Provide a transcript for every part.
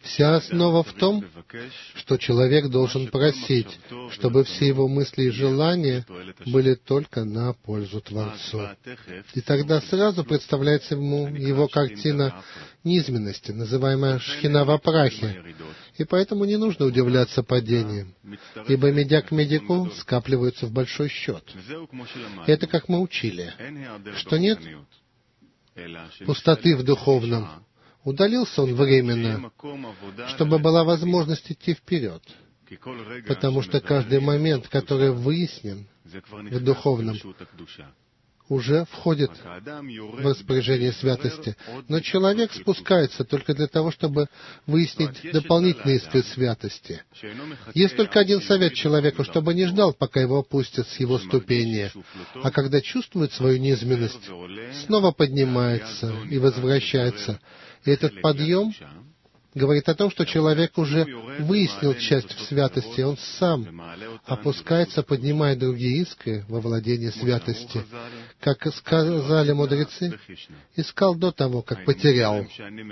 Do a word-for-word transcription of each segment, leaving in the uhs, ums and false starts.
Вся основа в том, что человек должен просить, чтобы все его мысли и желания были только на пользу Творцу. И тогда сразу представляется ему его картина низменности, называемая шхина во прахе. И поэтому не нужно удивляться падениям, ибо медяк медику скапливаются в большой счет. Это как мы учили, что нет пустоты в духовном. Удалился он временно, чтобы была возможность идти вперед. Потому что каждый момент, который выяснен в духовном, уже входит в распоряжение святости. Но человек спускается только для того, чтобы выяснить дополнительные искры святости. Есть только один совет человеку, чтобы не ждал, пока его опустят с его ступени, а когда чувствует свою низменность, снова поднимается и возвращается. И этот подъем говорит о том, что человек уже выяснил часть в святости, он сам опускается, поднимая другие искры во владение святости. Как сказали мудрецы, искал до того, как потерял.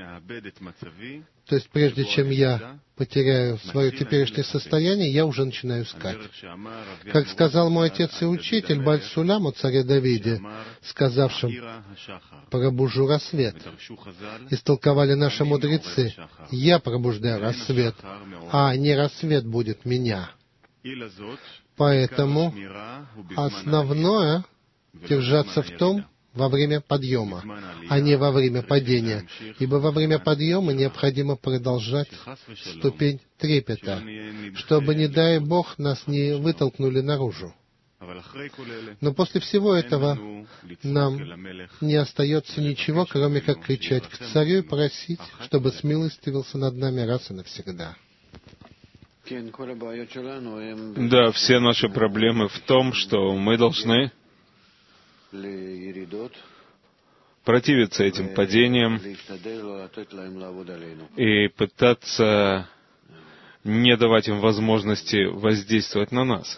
То есть, прежде чем я потеряю свое теперешнее состояние, я уже начинаю искать. Как сказал мой отец и учитель Баль Сулям о царе Давиде, сказавшим: «Пробужу рассвет». Истолковали наши мудрецы: «Я пробуждаю рассвет, а не рассвет будет меня». Поэтому основное — держаться в том во время подъема, а не во время падения, ибо во время подъема необходимо продолжать ступень трепета, чтобы, не дай Бог, нас не вытолкнули наружу. Но после всего этого нам не остается ничего, кроме как кричать к царю и просить, чтобы смилостивился над нами раз и навсегда. Да, все наши проблемы в том, что мы должны противиться этим падениям и пытаться не давать им возможности воздействовать на нас.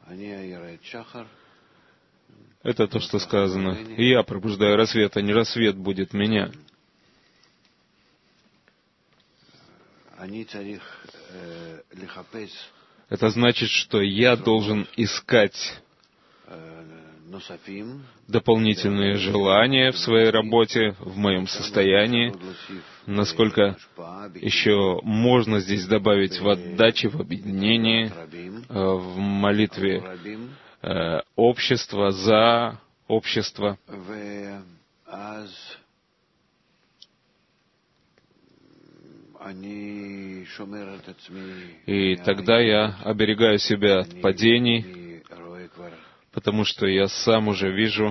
Это то, что сказано. И я пробуждаю рассвет, а не рассвет будет меня. Это значит, что я должен искать дополнительные желания в своей работе, в моем состоянии, насколько еще можно здесь добавить в отдаче, в объединении, в молитве общества, за общество. И тогда я оберегаю себя от падений, потому что я сам уже вижу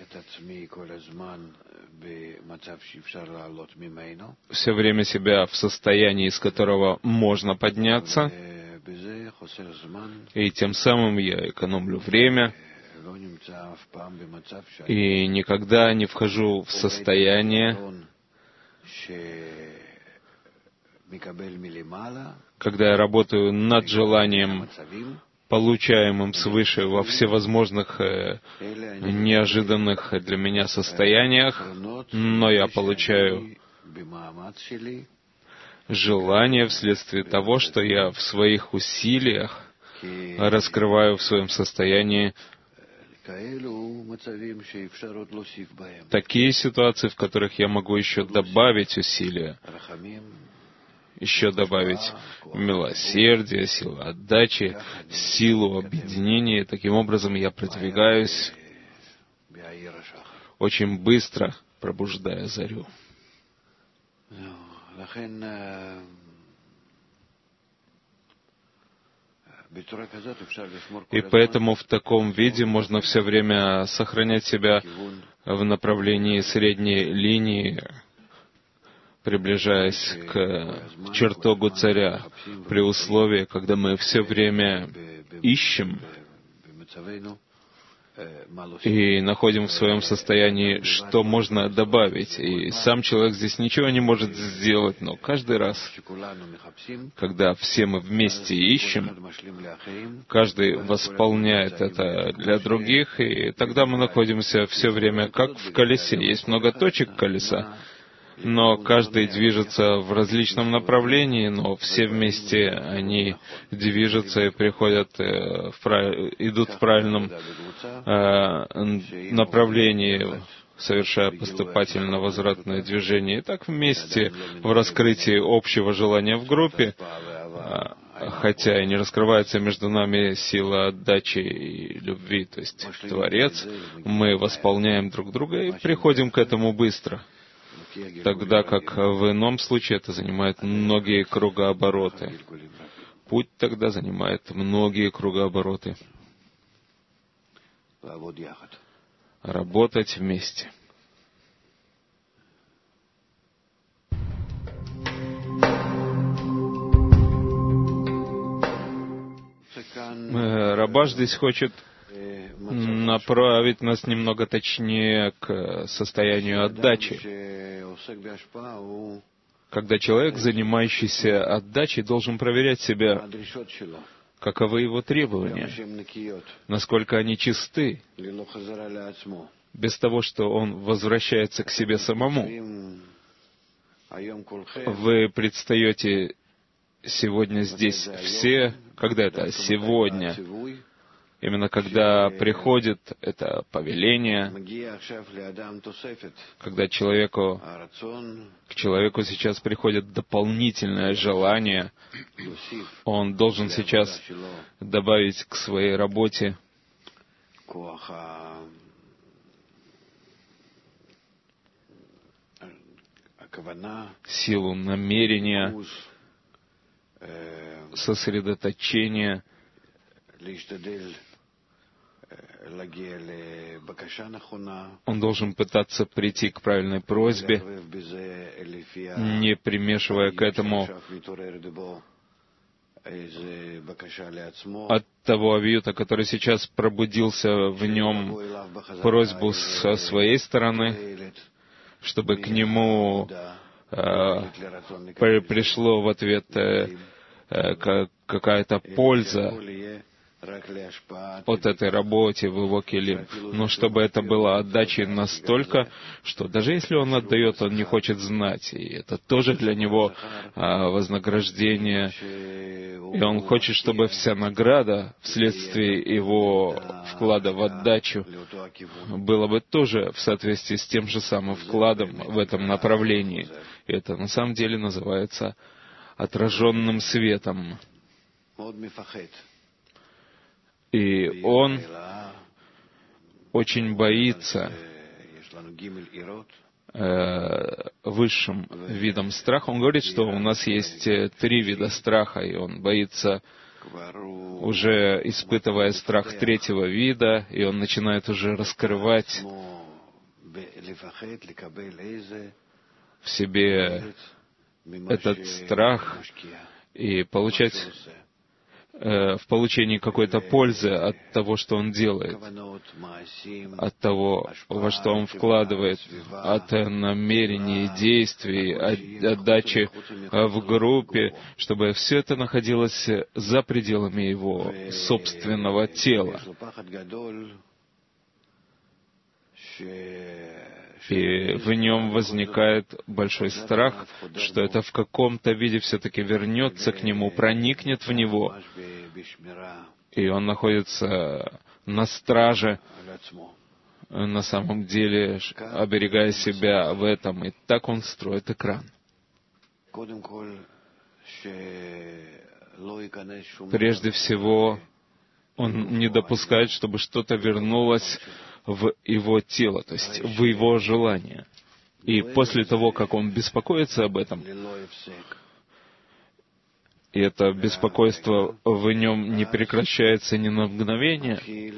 все время себя в состоянии, из которого можно подняться, и тем самым я экономлю время, и никогда не вхожу в состояние, когда я работаю над желанием, получаемым свыше во всевозможных э, неожиданных для меня состояниях, но я получаю желание вследствие того, что я в своих усилиях раскрываю в своем состоянии такие ситуации, в которых я могу еще добавить усилия, еще добавить милосердие, силу отдачи, силу объединения. Таким образом, я продвигаюсь очень быстро, пробуждая зарю. И поэтому в таком виде можно все время сохранять себя в направлении средней линии, приближаясь к чертогу царя, при условии, когда мы все время ищем и находим в своем состоянии, что можно добавить. И сам человек здесь ничего не может сделать, но каждый раз, когда все мы вместе ищем, каждый восполняет это для других, и тогда мы находимся все время как в колесе. Есть много точек колеса, но каждый движется в различном направлении, но все вместе они движутся и приходят, в, идут в правильном э, направлении, совершая поступательно-возвратное движение. И так вместе в раскрытии общего желания в группе, хотя и не раскрывается между нами сила отдачи и любви, то есть Творец, мы восполняем друг друга и приходим к этому быстро, тогда как в ином случае это занимает многие кругообороты. Путь тогда занимает многие кругообороты. Работать вместе. Рабаш здесь хочет направить нас немного точнее к состоянию отдачи. Когда человек, занимающийся отдачей, должен проверять себя, каковы его требования, насколько они чисты, без того, что он возвращается к себе самому. Вы предстаете сегодня здесь все, когда это сегодня, именно когда приходит это повеление, когда человеку, к человеку сейчас приходит дополнительное желание, он должен сейчас добавить к своей работе силу намерения, сосредоточения, он должен пытаться прийти к правильной просьбе, не примешивая к этому от того авиюта, который сейчас пробудился в нем, просьбу со своей стороны, чтобы к нему э, пришло в ответ э, э, какая-то польза от этой работы в его келим, но чтобы это было отдачей настолько, что даже если он отдает, он не хочет знать, и это тоже для него а, вознаграждение, и он хочет, чтобы вся награда вследствие его вклада в отдачу была бы тоже в соответствии с тем же самым вкладом в этом направлении. И это на самом деле называется отраженным светом. И он очень боится э, высшим видом страха. Он говорит, что у нас есть три вида страха, и он боится, уже испытывая страх третьего вида, и он начинает уже раскрывать в себе этот страх и получать в получении какой-то пользы от того, что он делает, от того, во что он вкладывает, от намерений, действий, от отдачи в группе, чтобы все это находилось за пределами его собственного тела. И в нем возникает большой страх, что это в каком-то виде все-таки вернется к нему, проникнет в него, и он находится на страже, на самом деле, оберегая себя в этом. И так он строит экран. Прежде всего, он не допускает, чтобы что-то вернулось в его тело, то есть в его желание. И после того, как он беспокоится об этом, и это беспокойство в нем не прекращается ни на мгновение,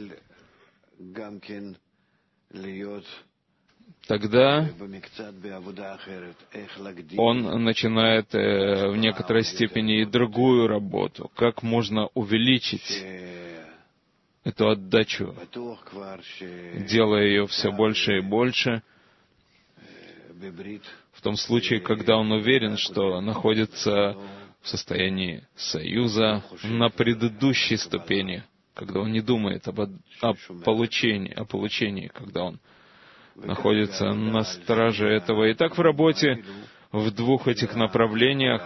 тогда он начинает э, в некоторой степени и другую работу. Как можно увеличить эту отдачу, делая ее все больше и больше, в том случае, когда он уверен, что находится в состоянии союза на предыдущей ступени, когда он не думает об, о получении, о получении, когда он находится на страже этого. И так в работе в двух этих направлениях,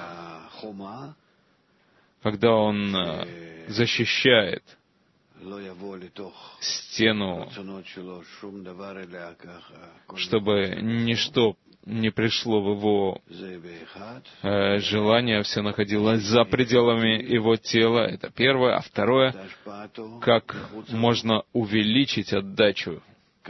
когда он защищает стену, чтобы ничто не пришло в его э, желание, все находилось за пределами его тела. Это первое. А второе, как можно увеличить отдачу,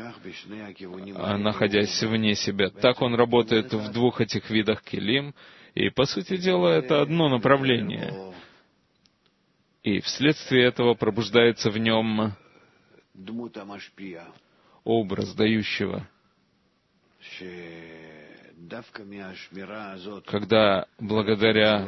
находясь вне себя. Так он работает в двух этих видах келим. И, по сути дела, это одно направление. И вследствие этого пробуждается в нем образ дающего. Когда благодаря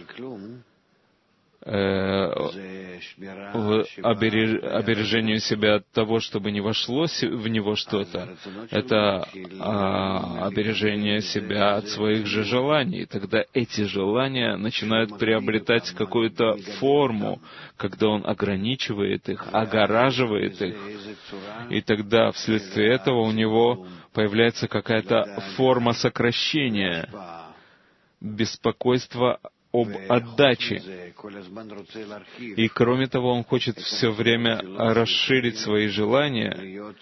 э, обереж, обережению себя от того, чтобы не вошло в него что-то, это а, обережение себя от своих же желаний. Тогда эти желания начинают приобретать какую-то форму, когда он ограничивает их, огораживает их. И тогда вследствие этого у него появляется какая-то форма сокращения, беспокойства об отдаче. И кроме того, он хочет все время расширить свои желания,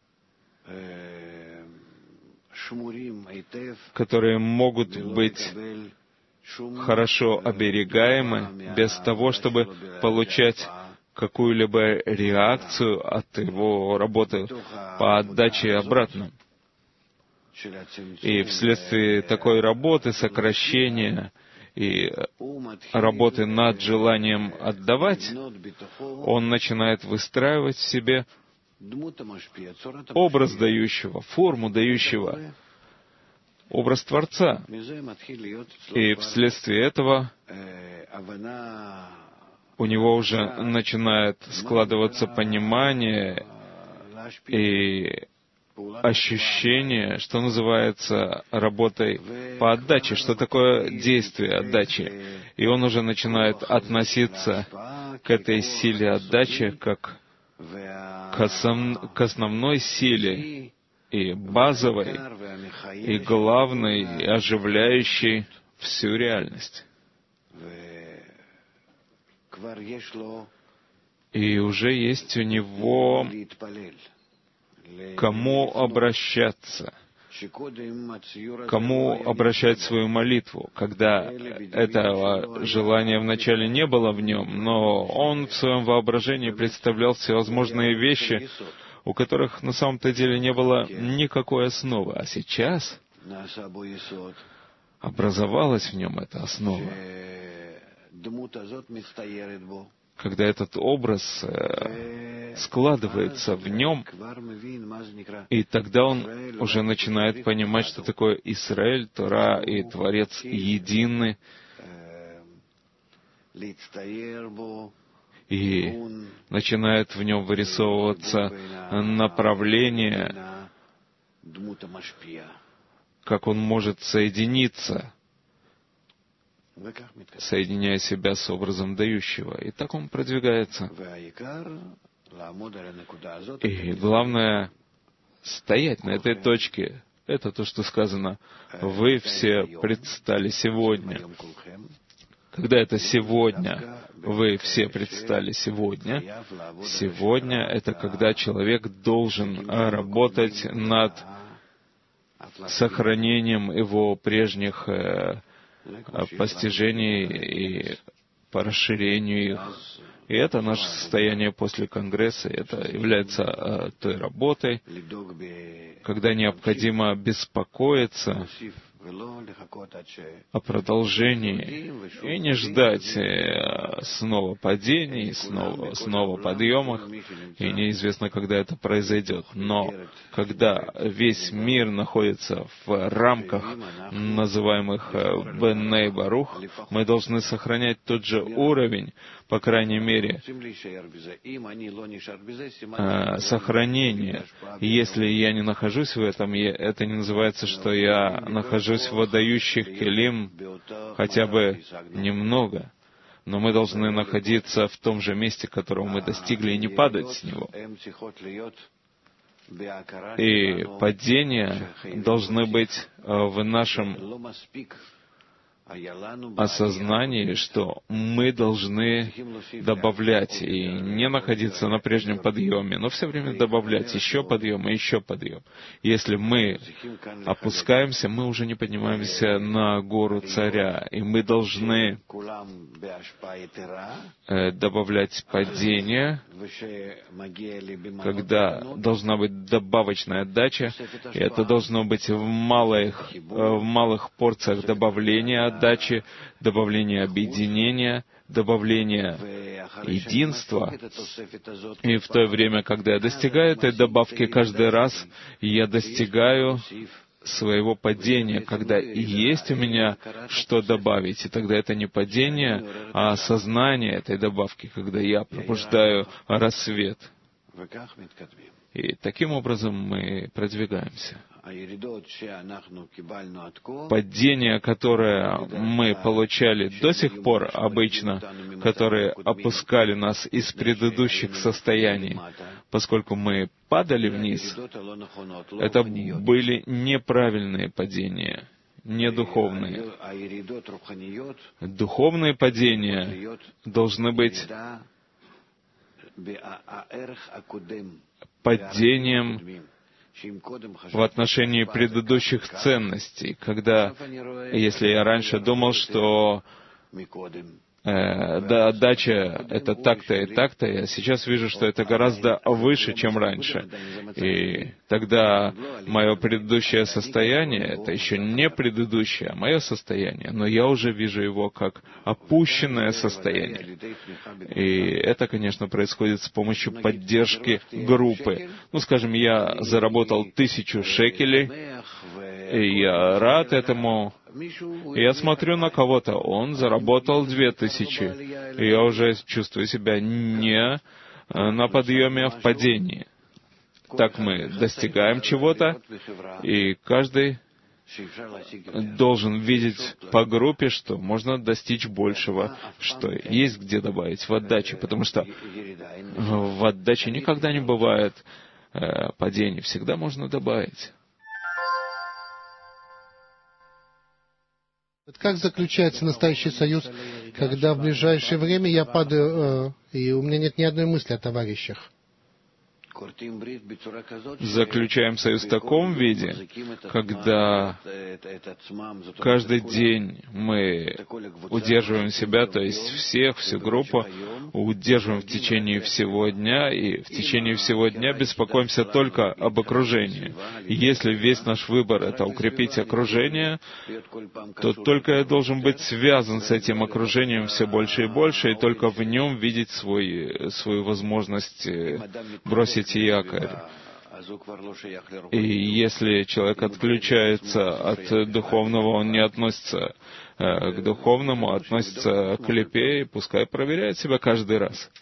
которые могут быть хорошо оберегаемы, без того, чтобы получать какую-либо реакцию от его работы по отдаче обратно. И вследствие такой работы, сокращения и работы над желанием отдавать, он начинает выстраивать в себе образ дающего, форму дающего, образ Творца. И вследствие этого у него уже начинает складываться понимание и ощущение, что называется работой по отдаче, что такое действие отдачи. И он уже начинает относиться к этой силе отдачи как к, основ... к основной силе и базовой, и главной, и оживляющей всю реальность. И уже есть у него кому обращаться, кому обращать свою молитву, когда этого желания вначале не было в нем, но он в своем воображении представлял всевозможные вещи, у которых на самом-то деле не было никакой основы. А сейчас образовалась в нем эта основа. Когда этот образ э, складывается в нем, и тогда он уже начинает понимать, что такое Исраэль, Тора и Творец едины, и начинает в нем вырисовываться направление, как он может соединиться, соединяя себя с образом дающего. И так он продвигается. И главное — стоять на этой точке. Это то, что сказано. Вы все предстали сегодня. Когда это сегодня, вы все предстали сегодня, сегодня — это когда человек должен работать над сохранением его прежних постижений и по расширению их. И это наше состояние после Конгресса, это является э, той работой, когда необходимо беспокоиться о продолжении и не ждать э, снова падений, снова, снова подъемах, и неизвестно, когда это произойдет. Но когда весь мир находится в рамках называемых Бенней Барух, мы должны сохранять тот же уровень, по крайней мере, э, сохранения. Если я не нахожусь в этом, я, это не называется, что я нахожусь в отдающих келим хотя бы немного, но мы должны находиться в том же месте, которого мы достигли, и не падать с него. И падения должны быть в нашем осознании, что мы должны добавлять и не находиться на прежнем подъеме, но все время добавлять еще подъем и еще подъем. Если мы опускаемся, мы уже не поднимаемся на гору царя, и мы должны добавлять падение, когда должна быть добавочная отдача, и это должно быть в малых, в малых порциях добавления отдачи, добавления объединения, добавления единства. И в то время, когда я достигаю этой добавки каждый раз, я достигаю своего падения, когда есть у меня что добавить. И тогда это не падение, а осознание этой добавки, когда я пробуждаю рассвет. И таким образом мы продвигаемся. Падения, которые мы получали до сих пор обычно, которые опускали нас из предыдущих состояний, поскольку мы падали вниз, это были неправильные падения, не духовные. Духовные падения должны быть падением в отношении предыдущих ценностей, когда, если я раньше думал, что э, да, отдача — это так-то и так-то, я сейчас вижу, что это гораздо выше, чем раньше. И тогда мое предыдущее состояние — это еще не предыдущее, а мое состояние, но я уже вижу его как опущенное состояние. И это, конечно, происходит с помощью поддержки группы. Ну, скажем, я заработал тысячу шекелей, и я рад этому. И я смотрю на кого-то, он заработал две тысячи, и я уже чувствую себя не на подъеме, а в падении. Так мы достигаем чего-то, и каждый должен видеть по группе, что можно достичь большего, что есть где добавить в отдаче, потому что в отдаче никогда не бывает э, падений, всегда можно добавить. Как заключается настоящий союз, когда в ближайшее время я падаю, э, и у меня нет ни одной мысли о товарищах? Заключаем союз в таком виде, когда каждый день мы удерживаем себя, то есть всех, всю группу, удерживаем в течение всего дня, и в течение всего дня беспокоимся только об окружении. И если весь наш выбор — это укрепить окружение, то только я должен быть связан с этим окружением все больше и больше, и только в нем видеть свой, свою возможность бросить якорь. И если человек отключается от духовного, он не относится э, к духовному, относится к лепе, и пускай проверяет себя каждый раз.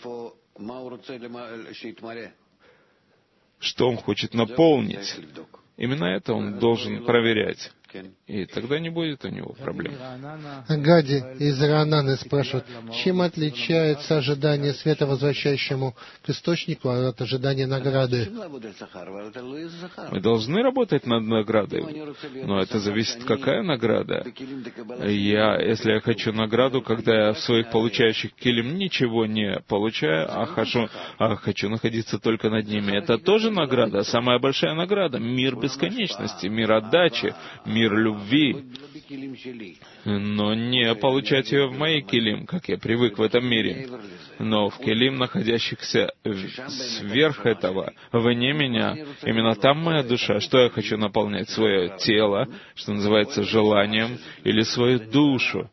Что он хочет наполнить? Именно это он должен проверять. И тогда не будет у него проблем. Гади из Рананы спрашивает, чем отличается ожидание света, возвращающему к источнику, от ожидания награды? Мы должны работать над наградой, но это зависит, какая награда. Я, если я хочу награду, когда я в своих получающих килим ничего не получаю, а хочу, а хочу находиться только над ними, это тоже награда, самая большая награда, мир бесконечности, мир отдачи, мир любви, но не получать ее в мои килим, как я привык в этом мире, но в килим, находящихся сверх этого, вне меня, именно там моя душа. Что я хочу наполнять? Свое тело, что называется желанием, или свою душу,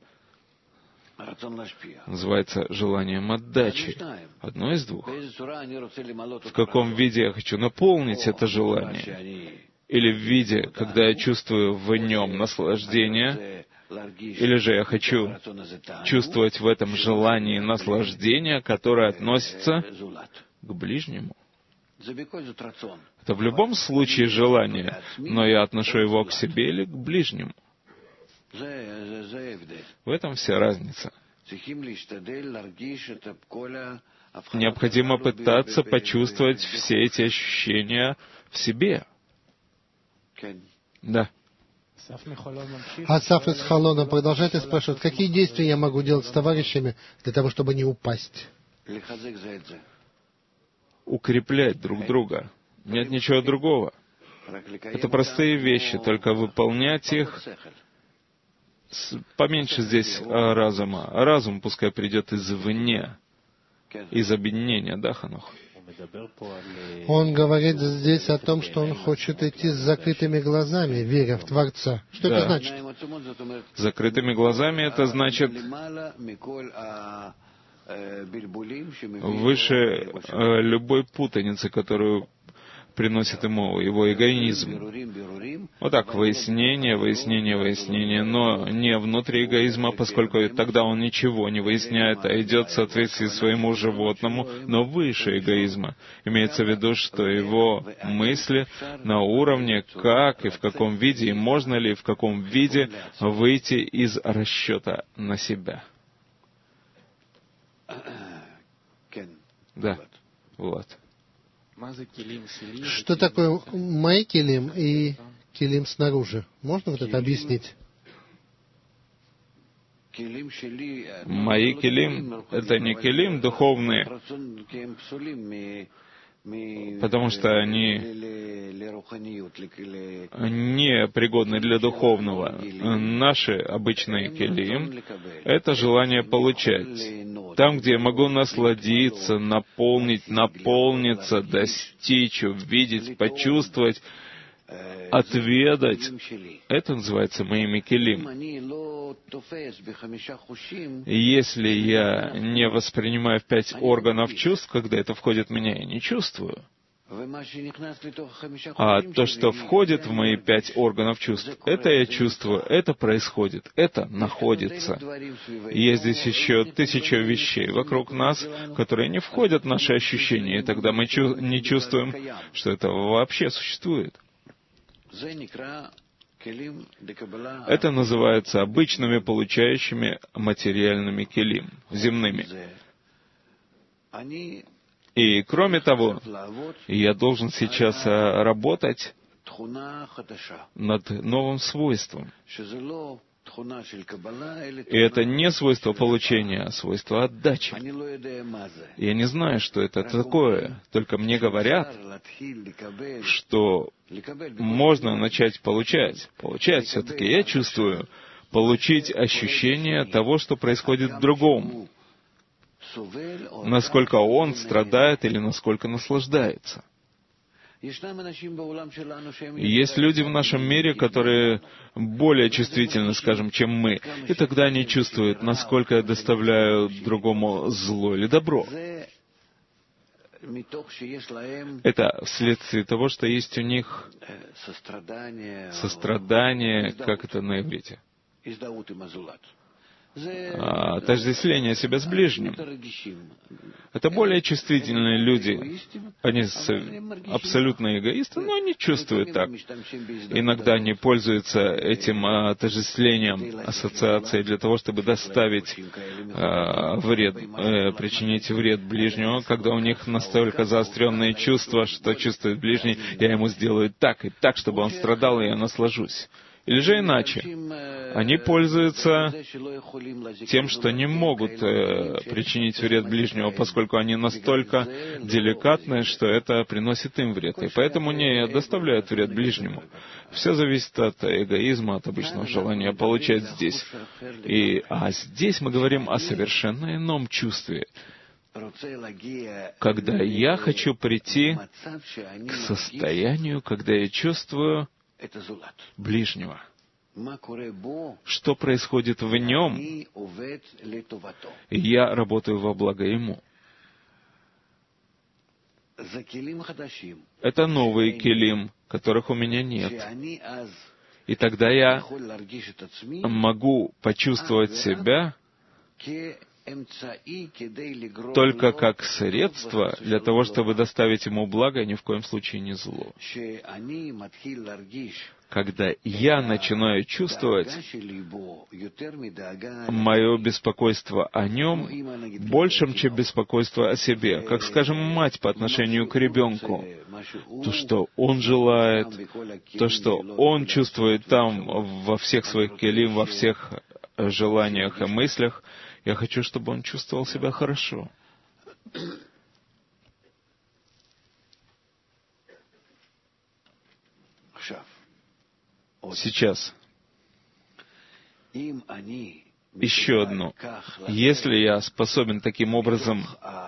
называется желанием отдачи. Одно из двух. В каком виде я хочу наполнить это желание? Или в виде, когда я чувствую в нем наслаждение, или же я хочу чувствовать в этом желании наслаждение, которое относится к ближнему. Это в любом случае желание, но я отношу его к себе или к ближнему. В этом вся разница. необходимо пытаться почувствовать все эти ощущения в себе. Да. Асаф из Халона продолжает и спрашивает, какие действия я могу делать с товарищами для того, чтобы не упасть? Укреплять друг друга. Нет ничего другого. Это простые вещи, только выполнять их с... поменьше здесь разума. Разум пускай придет извне, из объединения, да, Ханух? Он говорит здесь о том, что он хочет идти с закрытыми глазами, веря в Творца. Что да. это значит? Закрытыми глазами это значит выше э, любой путаницы, которую приносит ему его эгоизм. Вот так, выяснение, выяснение, выяснение, но не внутри эгоизма, поскольку тогда он ничего не выясняет, а идет в соответствии своему животному, но выше эгоизма. Имеется в виду, что его мысли на уровне, как и в каком виде, и можно ли в каком виде выйти из расчета на себя. Да, вот. Что такое мои килим и килим снаружи? Можно вот это объяснить? Мои килим — это не килим духовные, потому что они не пригодны для духовного. Наши обычные килим — это желание получать. Там, где я могу насладиться, наполнить, наполниться, достичь, увидеть, почувствовать, отведать, это называется моими килим. Если я не воспринимаю в пять органов чувств, когда это входит в меня, я не чувствую. А то, что входит в мои пять органов чувств, это я чувствую, это происходит, это находится. И есть здесь еще тысяча вещей вокруг нас, которые не входят в наши ощущения, и тогда мы чу- не чувствуем, что это вообще существует. Это называется обычными получающими материальными килим, земными. И кроме того, я должен сейчас работать над новым свойством. И это не свойство получения, а свойство отдачи. Я не знаю, что это такое, только мне говорят, что можно начать получать. Получать все-таки, я чувствую, получить ощущение того, что происходит в другом. Насколько он страдает или насколько наслаждается. Есть люди в нашем мире, которые более чувствительны, скажем, чем мы, и тогда они чувствуют, насколько я доставляю другому зло или добро. Это вследствие того, что есть у них сострадание, как это на иврите? Отождествление себя с ближним. Это более чувствительные люди. Они абсолютно эгоисты, но они чувствуют так. Иногда они пользуются этим отождествлением, ассоциацией для того, чтобы доставить вред, причинить вред ближнему, когда у них настолько заостренные чувства, что чувствует ближний, я ему сделаю так и так, чтобы он страдал, и я наслажусь. Или же иначе, они пользуются тем, что не могут э, причинить вред ближнему, поскольку они настолько деликатны, что это приносит им вред, и поэтому не доставляют вред ближнему. Все зависит от эгоизма, от обычного желания получать здесь. И, а здесь мы говорим о совершенно ином чувстве, когда я хочу прийти к состоянию, когда я чувствую ближнего. Что происходит в нем, я работаю во благо ему. Это новые килим, которых у меня нет. И тогда я могу почувствовать себя только как средство для того, чтобы доставить ему благо, а ни в коем случае не зло. Когда я начинаю чувствовать мое беспокойство о нем большим, чем беспокойство о себе, как, скажем, мать по отношению к ребенку, то, что он желает, то, что он чувствует там во всех своих келим, во всех желаниях и мыслях, я хочу, чтобы он чувствовал себя хорошо. Сейчас. Еще одно. Если я способен таким образом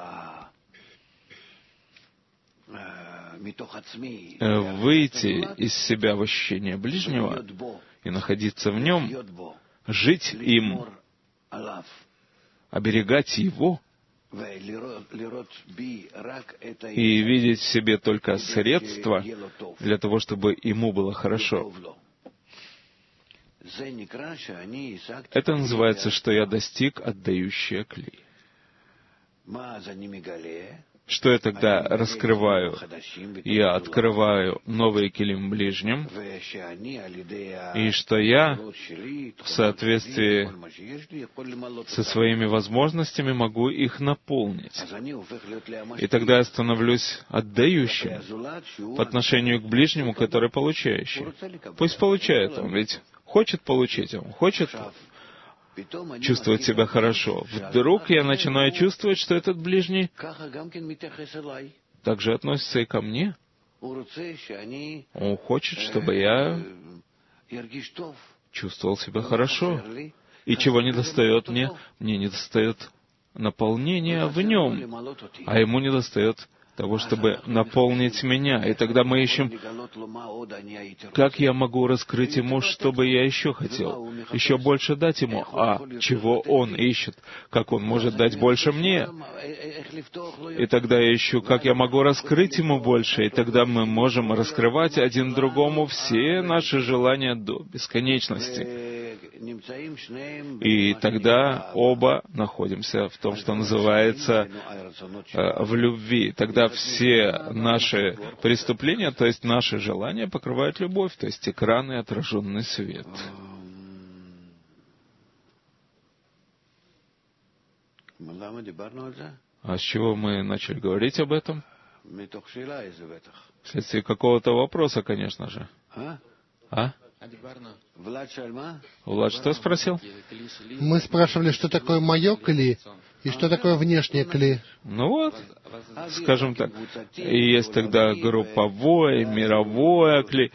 выйти из себя в ощущение ближнего и находиться в нем, жить им, оберегать его, и видеть в себе только средства для того, чтобы ему было хорошо, это называется, что я достиг отдающее кли. Что я тогда раскрываю? Я открываю новые келим ближним, и что я в соответствии со своими возможностями могу их наполнить. И тогда я становлюсь отдающим по отношению к ближнему, который получающий. Пусть получает он, ведь хочет получить, он хочет чувствовать себя хорошо. Вдруг я начинаю чувствовать, что этот ближний также относится и ко мне. Он хочет, чтобы я чувствовал себя хорошо. И чего недостает мне? Мне недостает наполнения в нем, а ему недостает того, чтобы наполнить меня. И тогда мы ищем, как я могу раскрыть ему, что бы я еще хотел, еще больше дать ему, а чего он ищет, как он может дать больше мне. И тогда я ищу, как я могу раскрыть ему больше, и тогда мы можем раскрывать один другому все наши желания до бесконечности. И тогда оба находимся в том, что называется э, в любви. Тогда все наши преступления, то есть наши желания, покрывают любовь, то есть экран и отраженный свет. А с чего мы начали говорить об этом? Вследствие какого-то вопроса, конечно же. А? Влад что спросил? Мы спрашивали, что такое мое кли и что такое внешнее кли. Ну вот, скажем так, и есть тогда групповое, мировое кли.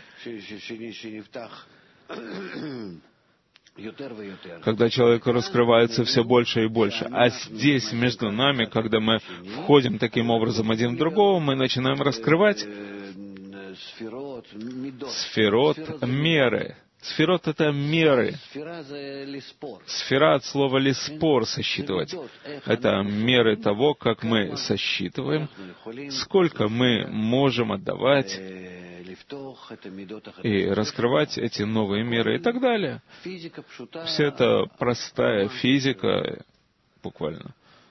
Когда человеку раскрывается все больше и больше. А здесь, между нами, когда мы входим таким образом один в другого, мы начинаем раскрывать сферот, меры. Сферот — это меры. Сфера от слова «лиспор» — сосчитывать. Это меры того, как мы сосчитываем, сколько мы можем отдавать и раскрывать эти новые меры и так далее. Все это простая физика, буквально.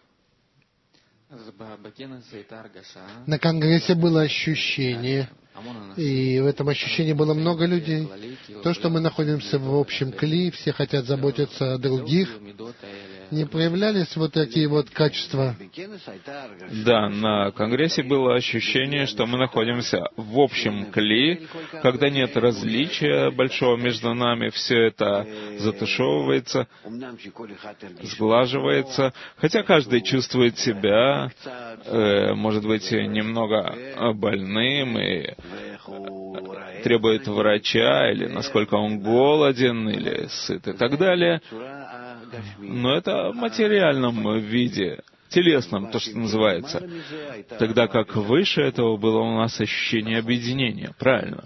На конгрессе было ощущение, и в этом ощущении было много людей. То, что мы находимся в общем кли, все хотят заботиться о других, не проявлялись вот такие вот качества? Да, на Конгрессе было ощущение, что мы находимся в общем кли, когда нет различия большого между нами, все это затушевывается, сглаживается, хотя каждый чувствует себя, э, может быть, немного больным и требует врача, или насколько он голоден, или сыт и так далее. Но это в материальном виде, телесном, то, что называется. Тогда как выше этого было у нас ощущение объединения, правильно?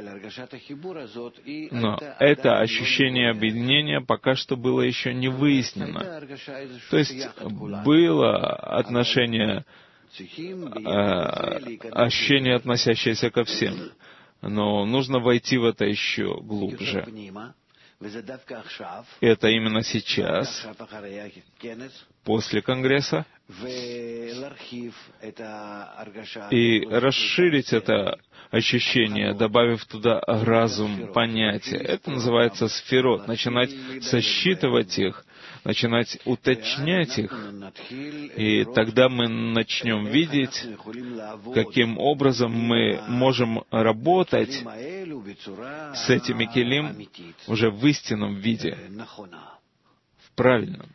Но это ощущение объединения пока что было еще не выяснено. То есть было отношение, э, ощущение, относящееся ко всем. Но нужно войти в это еще глубже. Это именно сейчас, после Конгресса, и расширить это ощущение, добавив туда разум, понятие. Это называется сферот. Начинать сосчитывать их, начинать уточнять их, и тогда мы начнем видеть, каким образом мы можем работать с этими келим уже в истинном виде, в правильном.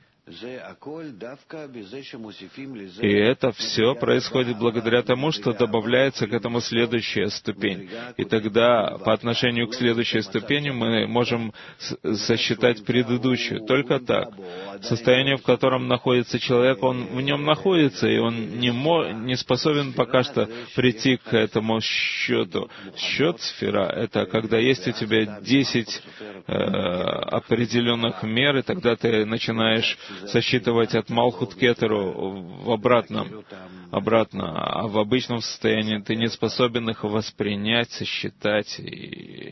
И это все происходит благодаря тому, что добавляется к этому следующая ступень. И тогда по отношению к следующей ступени мы можем сосчитать предыдущую. Только так. Состояние, в котором находится человек, он в нем находится, и он не, мо, не способен пока что прийти к этому счету. Счет сфера — это когда есть у тебя десять э, определенных мер, и тогда ты начинаешь сосчитывать от Малхут Кетеру в обратном, обратно, а в обычном состоянии ты не способен их воспринять, сосчитать и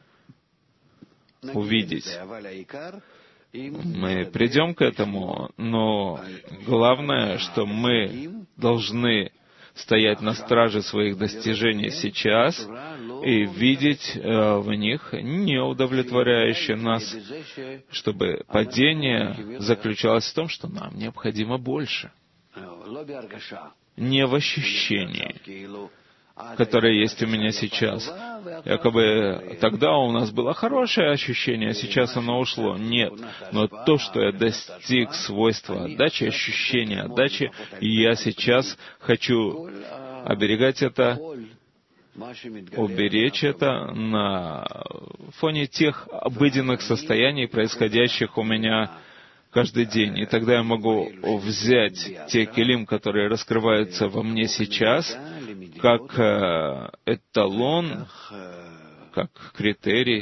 увидеть. Мы придем к этому, но главное, что мы должны стоять на страже своих достижений сейчас и видеть э, в них неудовлетворяющее нас, чтобы падение заключалось в том, что нам необходимо больше. Не в ощущении, которое есть у меня сейчас. Якобы тогда у нас было хорошее ощущение, а сейчас оно ушло. Нет. Но то, что я достиг свойства отдачи, ощущения отдачи, и я сейчас хочу оберегать это, уберечь это на фоне тех обыденных состояний, происходящих у меня каждый день. И тогда я могу взять те келим, которые раскрываются во мне сейчас, как э, эталон, как критерий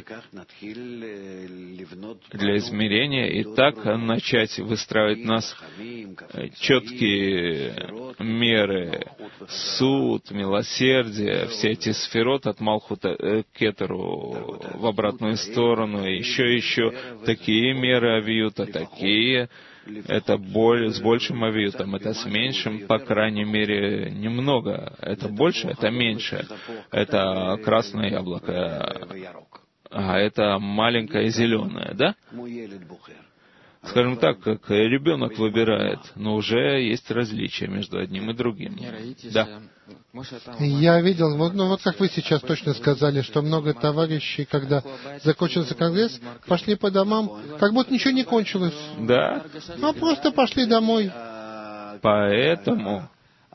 для измерения, и так начать выстраивать нас четкие меры, суд, милосердие, все эти сферот от Малхута Кетеру в обратную сторону, и еще еще такие меры авиюта, такие. Это боль, с большим авиютом, это с меньшим, по крайней мере, немного. Это больше, это меньше. Это красное яблоко, а это маленькое зеленое, да? Скажем так, как ребенок выбирает, но уже есть различия между одним и другим. Да. Я видел, вот, ну вот как вы сейчас точно сказали, что много товарищей, когда закончился Конгресс, пошли по домам, как будто ничего не кончилось. Да. А просто пошли домой. Поэтому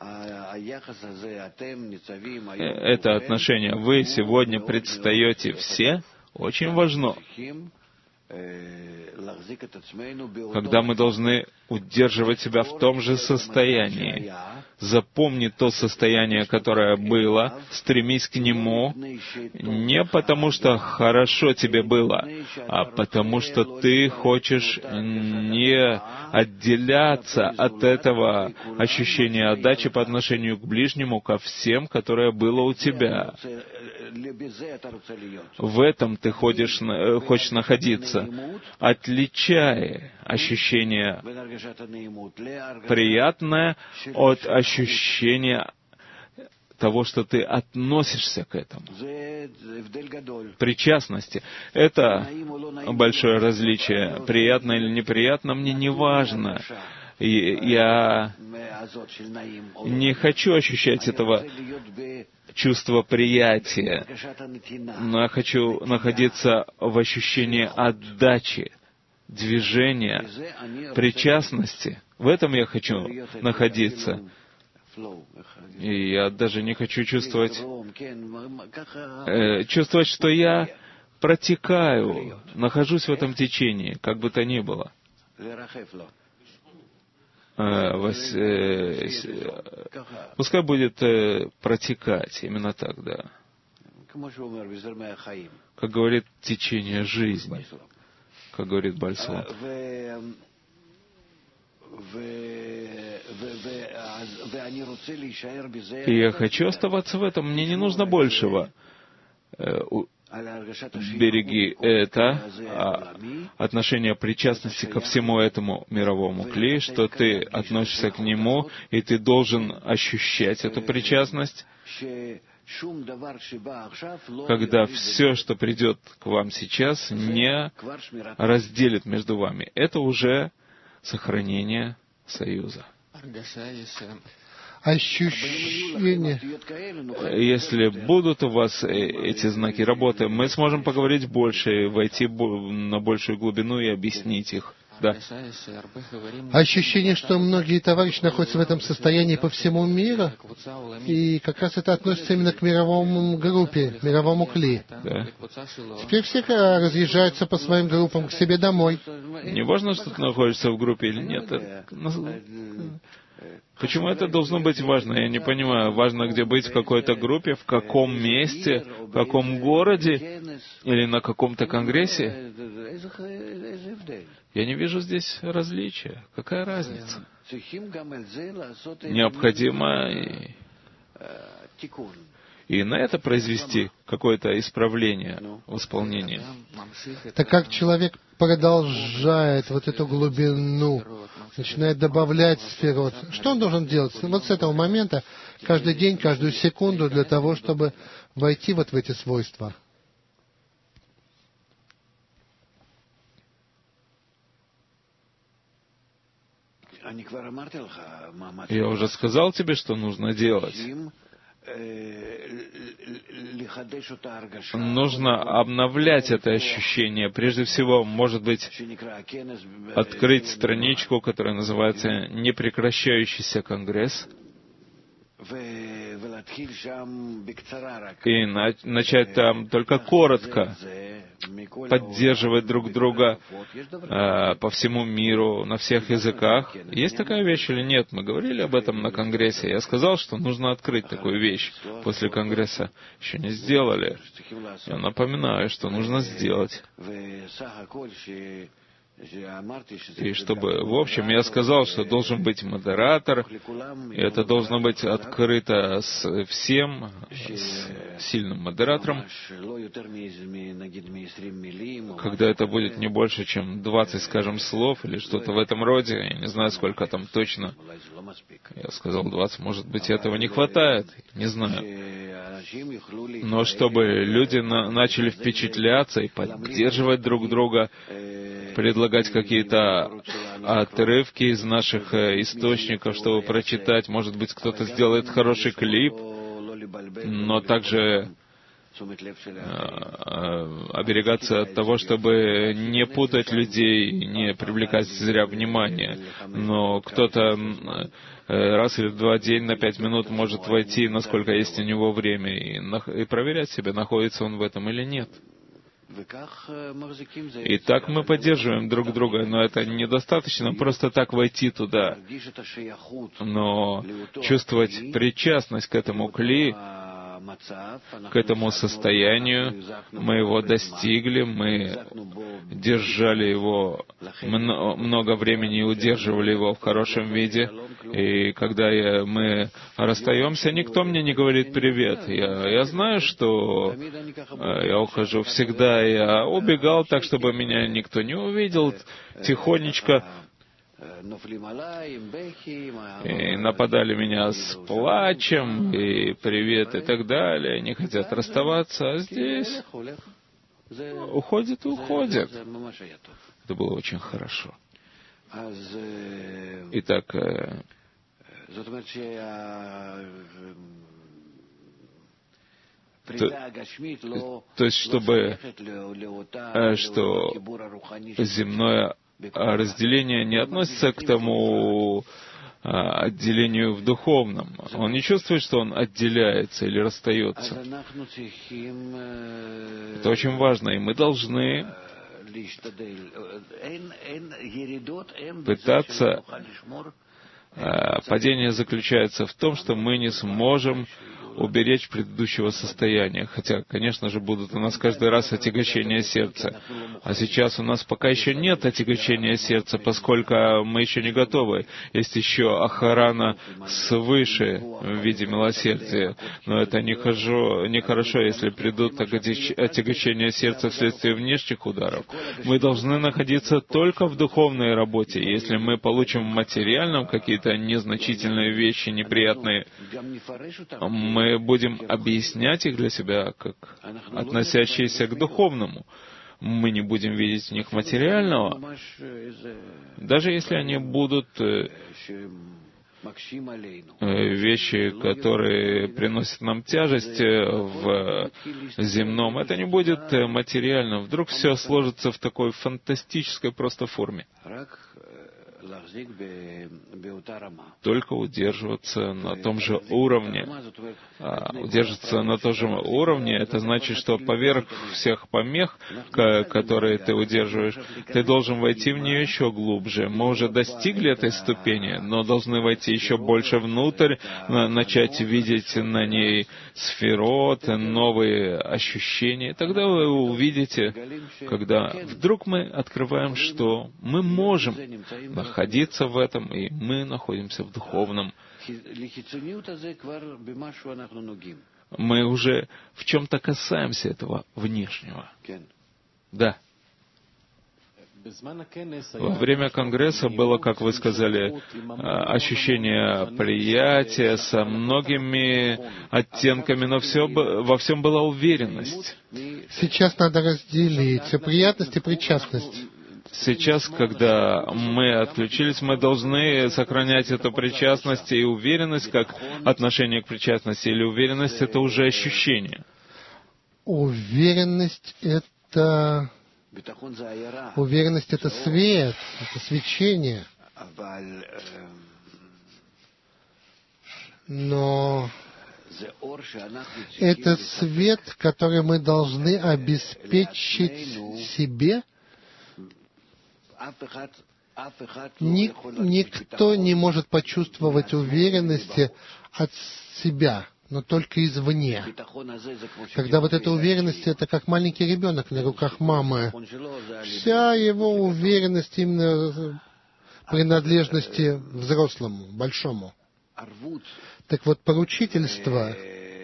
это отношение вы сегодня предстаете все очень важно, когда мы должны удерживать себя в том же состоянии. Запомни то состояние, которое было, стремись к нему, не потому что хорошо тебе было, а потому что ты хочешь не отделяться от этого ощущения отдачи по отношению к ближнему, ко всем, которое было у тебя. В этом ты ходишь, хочешь находиться, отличая ощущение приятное от ощущения того, что ты относишься к этому. Причастности. Это большое различие. Приятно или неприятно, мне не важно. И я не хочу ощущать этого чувства приятия, но я хочу находиться в ощущении отдачи, движения, причастности. В этом я хочу находиться. И я даже не хочу чувствовать, э, чувствовать, что я протекаю, нахожусь в этом течении, как бы то ни было. Э, вось, э, пускай будет э, протекать, именно так, да. Как говорит течение жизни, как говорит Бальсулам. И я хочу оставаться в этом, мне не нужно большего. береги это, отношение причастности ко всему этому мировому кли, что ты относишься к нему, и ты должен ощущать эту причастность, когда все, что придет к вам сейчас, не разделит между вами. Это уже сохранение союза. Ощущение. Если будут у вас эти знаки работы, мы сможем поговорить больше, войти на большую глубину и объяснить их. Да. Ощущение, что многие товарищи находятся в этом состоянии по всему миру, и как раз это относится именно к мировому группе, мировому кли. Да. Теперь все разъезжаются по своим группам к себе домой. Не важно, что ты находишься в группе или нет. Почему это должно быть важно? Я не понимаю. Важно, где быть, в какой-то группе, в каком месте, в каком городе или на каком-то конгрессе. Я не вижу здесь различия. Какая разница? Необходимо и, и на это произвести какое-то исправление в исполнении. Так как человек продолжает вот эту глубину, начинает добавлять сферот, что он должен делать вот с этого момента, каждый день, каждую секунду, для того, чтобы войти вот в эти свойства? Я уже сказал тебе, что нужно делать. Нужно обновлять это ощущение. Прежде всего, может быть, открыть страничку, которая называется «Непрекращающийся конгресс», и начать там только коротко поддерживать друг друга э, по всему миру, на всех языках. Есть такая вещь или нет? Мы говорили об этом на конгрессе. Я сказал, что нужно открыть такую вещь после конгресса. Еще не сделали. Я напоминаю, что нужно сделать. И чтобы, в общем, я сказал, что должен быть модератор, и это должно быть открыто с всем, с сильным модератором, когда это будет не больше, чем двадцать, скажем, слов или что-то в этом роде. Я не знаю, сколько там точно. Я сказал двадцать, может быть, этого не хватает, не знаю. Но чтобы люди на- начали впечатляться и поддерживать друг друга, предлагать какие-то отрывки из наших источников, чтобы прочитать. Может быть, кто-то сделает хороший клип, но также оберегаться от того, чтобы не путать людей, не привлекать зря внимание. Но кто-то раз или два день на пять минут может войти, насколько есть у него время, и, и проверять себя, находится он в этом или нет. И так мы поддерживаем друг друга, но это недостаточно просто так войти туда. Но чувствовать причастность к этому кли, к этому состоянию, мы его достигли, мы держали его много времени и удерживали его в хорошем виде. И когда я, мы расстаемся, никто мне не говорит «привет». Я, я знаю, что я ухожу всегда. Я убегал так, чтобы меня никто не увидел, тихонечко. И нападали меня с плачем, и привет, и так далее. Не хотят расставаться, а здесь уходит и уходит. Это было очень хорошо. Итак, то, то есть, чтобы, что земное разделение не относится к тому отделению в духовном. Он не чувствует, что он отделяется или расстается. Это очень важно, и мы должны пытаться. Падение заключается в том, что мы не сможем уберечь предыдущего состояния. Хотя, конечно же, будут у нас каждый раз отягощения сердца. А сейчас у нас пока еще нет отягощения сердца, поскольку мы еще не готовы. Есть еще охрана свыше в виде милосердия. Но это нехорошо, нехорошо, если придут отягощения сердца вследствие внешних ударов. Мы должны находиться только в духовной работе. Если мы получим в материальном какие-то незначительные вещи, неприятные, мы будем объяснять их для себя как относящиеся к духовному. Мы не будем видеть в них материального, даже если они будут вещи, которые приносят нам тяжесть в земном. Это не будет материально. Вдруг все сложится в такой фантастической просто форме. Только удерживаться на том же уровне. А удерживаться на том же уровне, это значит, что поверх всех помех, которые ты удерживаешь, ты должен войти в нее еще глубже. Мы уже достигли этой ступени, но должны войти еще больше внутрь, начать видеть на ней сферот, новые ощущения. Тогда вы увидите, когда вдруг мы открываем, что мы можем находиться в этом, и мы находимся в духовном. Мы уже в чем-то касаемся этого внешнего. Да. Во время Конгресса было, как вы сказали, ощущение приятия со многими оттенками, но все, во всем была уверенность. Сейчас надо разделить приятность и причастность. Сейчас, когда мы отключились, мы должны сохранять эту причастность и уверенность как отношение к причастности, или уверенность — это уже ощущение? Уверенность — это... Уверенность — это свет, это свечение. Но это свет, который мы должны обеспечить себе. Ник, никто не может почувствовать уверенности от себя, но только извне. Когда вот эта уверенность, это как маленький ребенок на руках мамы. Вся его уверенность именно принадлежности взрослому, большому. Так вот, поручительство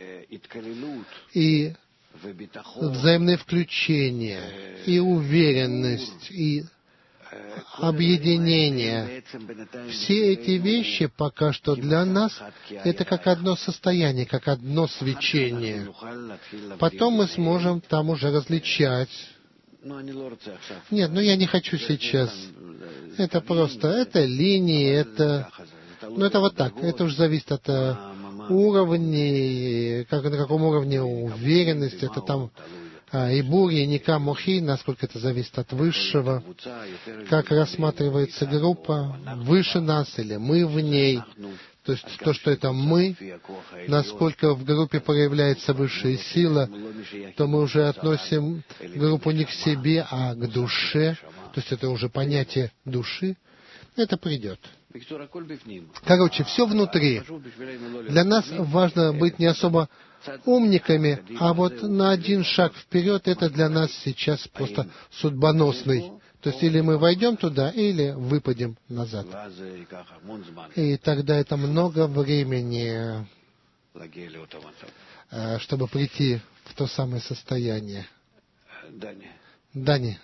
и взаимное включение, и уверенность, и объединение. Все эти вещи пока что для нас это как одно состояние, как одно свечение. Потом мы сможем там уже различать. Нет, ну я не хочу сейчас. Это просто, это линии, это... Ну это вот так, это уже зависит от уровней, как, на каком уровне уверенность, это там... и бури, и ника мухи, насколько это зависит от высшего, как рассматривается группа, выше нас или мы в ней, то есть то, что это мы, насколько в группе проявляется высшая сила, то мы уже относим группу не к себе, а к душе, то есть это уже понятие души, это придет. Короче, все внутри. Для нас важно быть не особо умниками, а вот на один шаг вперед это для нас сейчас просто судьбоносный. То есть или мы войдем туда, или выпадем назад. И тогда это много времени, чтобы прийти в то самое состояние. Дани.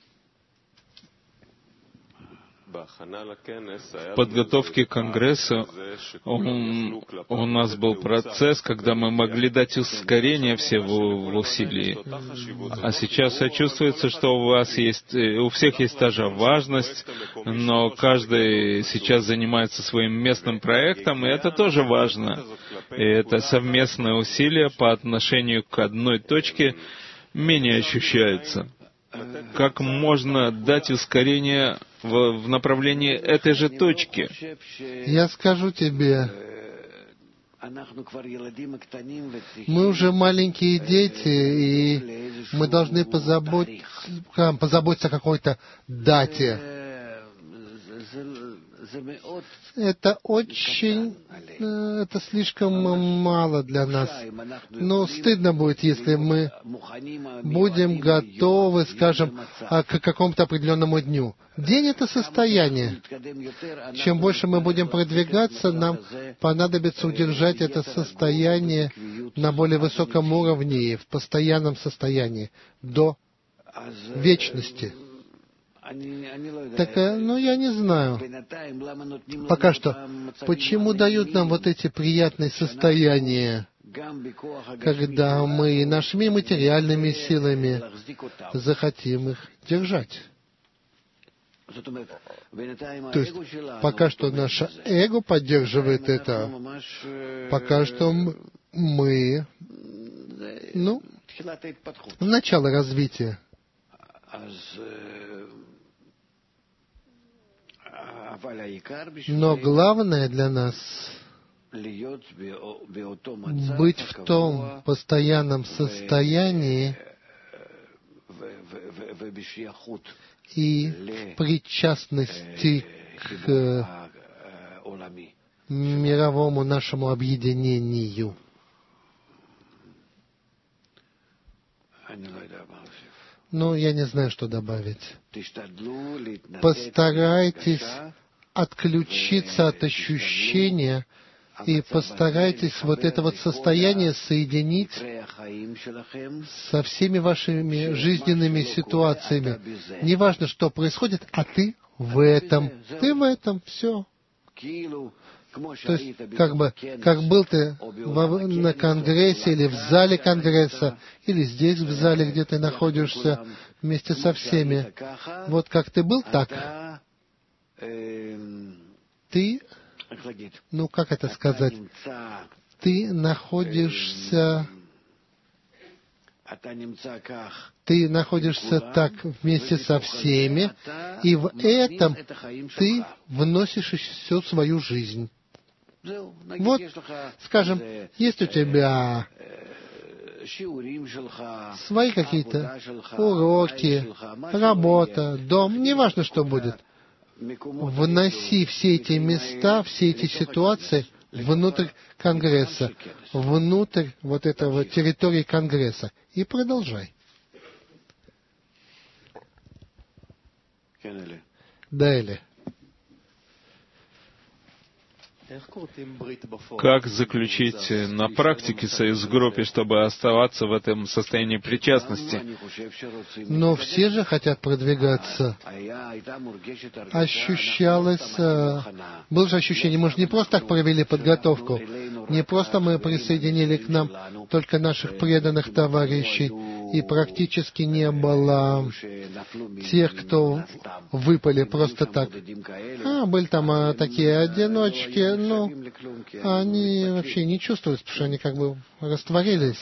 В подготовке к Конгрессу он, у нас был процесс, когда мы могли дать ускорение всего в усилии. А сейчас чувствуется, что у вас есть, у всех есть та же важность, но каждый сейчас занимается своим местным проектом, и это тоже важно. И это совместное усилие по отношению к одной точке менее ощущается. Как можно дать ускорение в, в направлении этой же точки? Я скажу тебе, мы уже маленькие дети, и мы должны позаботиться, позаботиться о какой-то дате. это очень, это слишком мало для нас. Но стыдно будет, если мы будем готовы, скажем, к какому-то определенному дню. День — это состояние. Чем больше мы будем продвигаться, нам понадобится удержать это состояние на более высоком уровне и в постоянном состоянии до вечности. Так, ну, я не знаю. Пока что, почему дают нам вот эти приятные состояния, когда мы нашими материальными силами захотим их держать? То есть, пока что наше эго поддерживает это, пока что мы, ну, начало развития. Но главное для нас быть в том постоянном состоянии и причастности к мировому нашему объединению. Ну, я не знаю, что добавить. Постарайтесь отключиться от ощущения и постарайтесь вот это вот состояние соединить со всеми вашими жизненными ситуациями. Неважно, что происходит, а ты в этом. Ты в этом. Все. То есть, как бы, как был ты в, на конгрессе, или в зале конгресса, или здесь, в зале, где ты находишься, вместе со всеми. Вот как ты был, так. Ты, ну, как это сказать? Ты находишься... Ты находишься так вместе со всеми, и в этом ты вносишь всю свою жизнь. Вот, скажем, есть у тебя свои какие-то уроки, работа, дом, неважно, что будет. Вноси все эти места, все эти ситуации внутрь Конгресса, внутрь вот этого территории Конгресса. И продолжай. Да, Эли. Как заключить на практике союз в группе, чтобы оставаться в этом состоянии причастности? Но все же хотят продвигаться. Ощущалось, было же ощущение, мы же не просто так провели подготовку, не просто мы присоединили к нам только наших преданных товарищей, и практически не было тех, кто выпали просто так. А, были там а, такие одиночки, но они вообще не чувствуют, потому что они как бы растворились.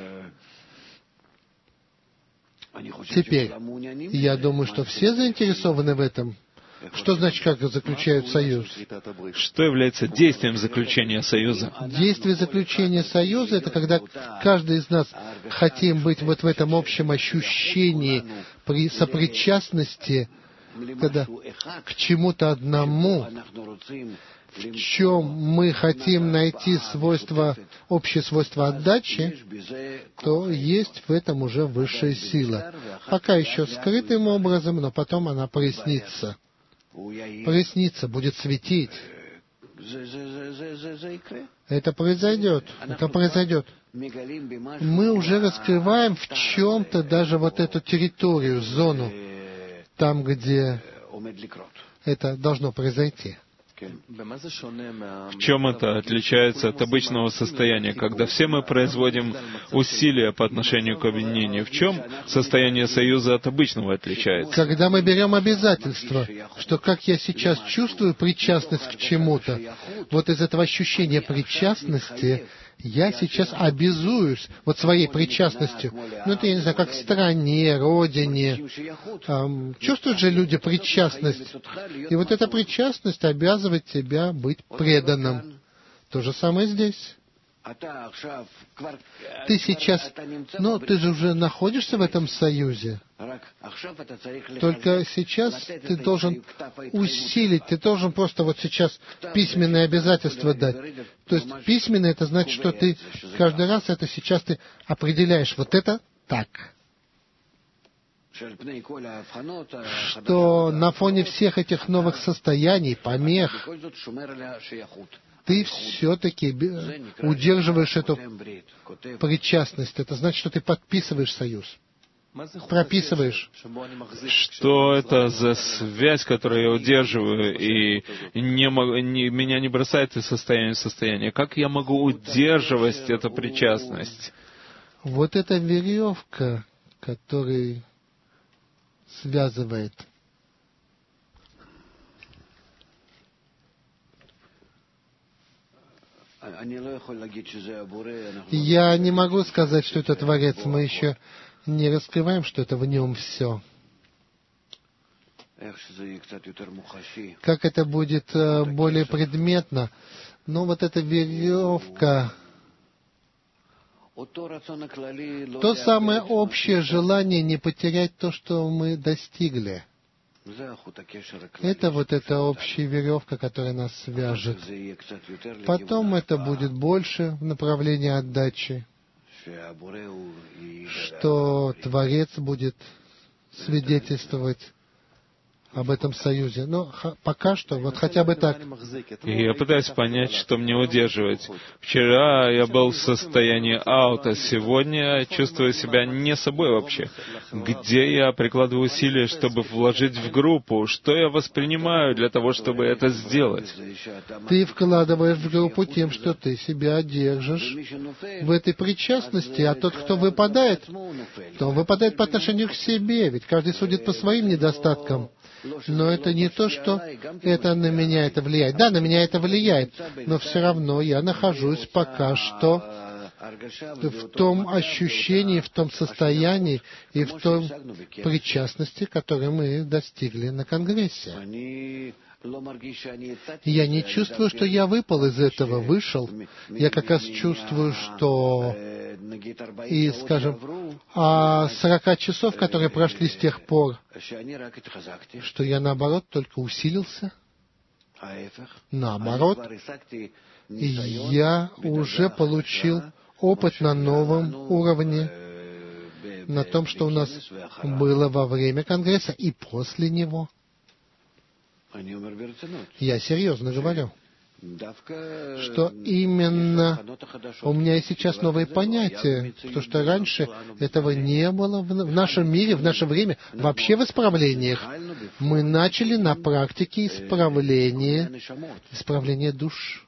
Теперь, я думаю, что все заинтересованы в этом. Что значит, как заключают союз? Что является действием заключения союза? Действие заключения союза — это когда каждый из нас хотим быть вот в этом общем ощущении при сопричастности, когда к чему-то одному, в чем мы хотим найти свойства, общее свойство отдачи, то есть в этом уже высшая сила. Пока еще скрытым образом, но потом она прояснится. Прояснится, будет светить. Это произойдет. Это произойдет. Мы уже раскрываем в чем-то даже вот эту территорию, зону, там, где это должно произойти. В чем это отличается от обычного состояния, когда все мы производим усилия по отношению к объединению? В чем состояние союза от обычного отличается? Когда мы берем обязательство, что как я сейчас чувствую причастность к чему-то, вот из этого ощущения причастности я сейчас обязуюсь вот своей причастностью. Ну, это, я не знаю, как стране, родине. Эм, чувствуют же люди причастность. И вот эта причастность обязывает тебя быть преданным. То же самое здесь. Ты сейчас, ну, ты же уже находишься в этом союзе. Только сейчас ты должен усилить, ты должен просто вот сейчас письменные обязательства дать. То есть письменное, это значит, что ты каждый раз это сейчас ты определяешь, вот это так. Что на фоне всех этих новых состояний, помех, ты все-таки удерживаешь эту причастность. Это значит, что ты подписываешь союз. Прописываешь. Что это за связь, которую я удерживаю, и не, не, меня не бросает из состояния в состояние? Как я могу удерживать эту причастность? Вот эта веревка, которая связывает. Я не могу сказать, что это Творец. Мы еще не раскрываем, что это в нем все. Как это будет более предметно? Ну, вот эта веревка, то самое общее желание не потерять то, что мы достигли. Это вот эта общая веревка, которая нас свяжет. Потом это будет больше в направлении отдачи, что Творец будет свидетельствовать об этом союзе. Но пока что, вот хотя бы так. И я пытаюсь понять, что мне удерживать. Вчера я был в состоянии аута, сегодня я чувствую себя не собой вообще. Где я прикладываю усилия, чтобы вложить в группу? Что я воспринимаю для того, чтобы это сделать? Ты вкладываешь в группу тем, что ты себя держишь в этой причастности, а тот, кто выпадает, то он выпадает по отношению к себе, ведь каждый судит по своим недостаткам. Но это не то, что это на меня это влияет. Да, на меня это влияет, но все равно я нахожусь пока что в том ощущении, в том состоянии и в том причастности, которой мы достигли на Конгрессе. Я не чувствую, что я выпал из этого, вышел. Я как раз чувствую, что и, скажем, а сорока часов, которые прошли с тех пор, что я, наоборот, только усилился. Наоборот, я уже получил опыт на новом уровне, на том, что у нас было во время Конгресса и после него. Я серьезно говорю, что именно у меня и сейчас новые понятия, потому что раньше этого не было в нашем мире, в наше время, вообще в исправлениях. Мы начали на практике исправления, исправления душ.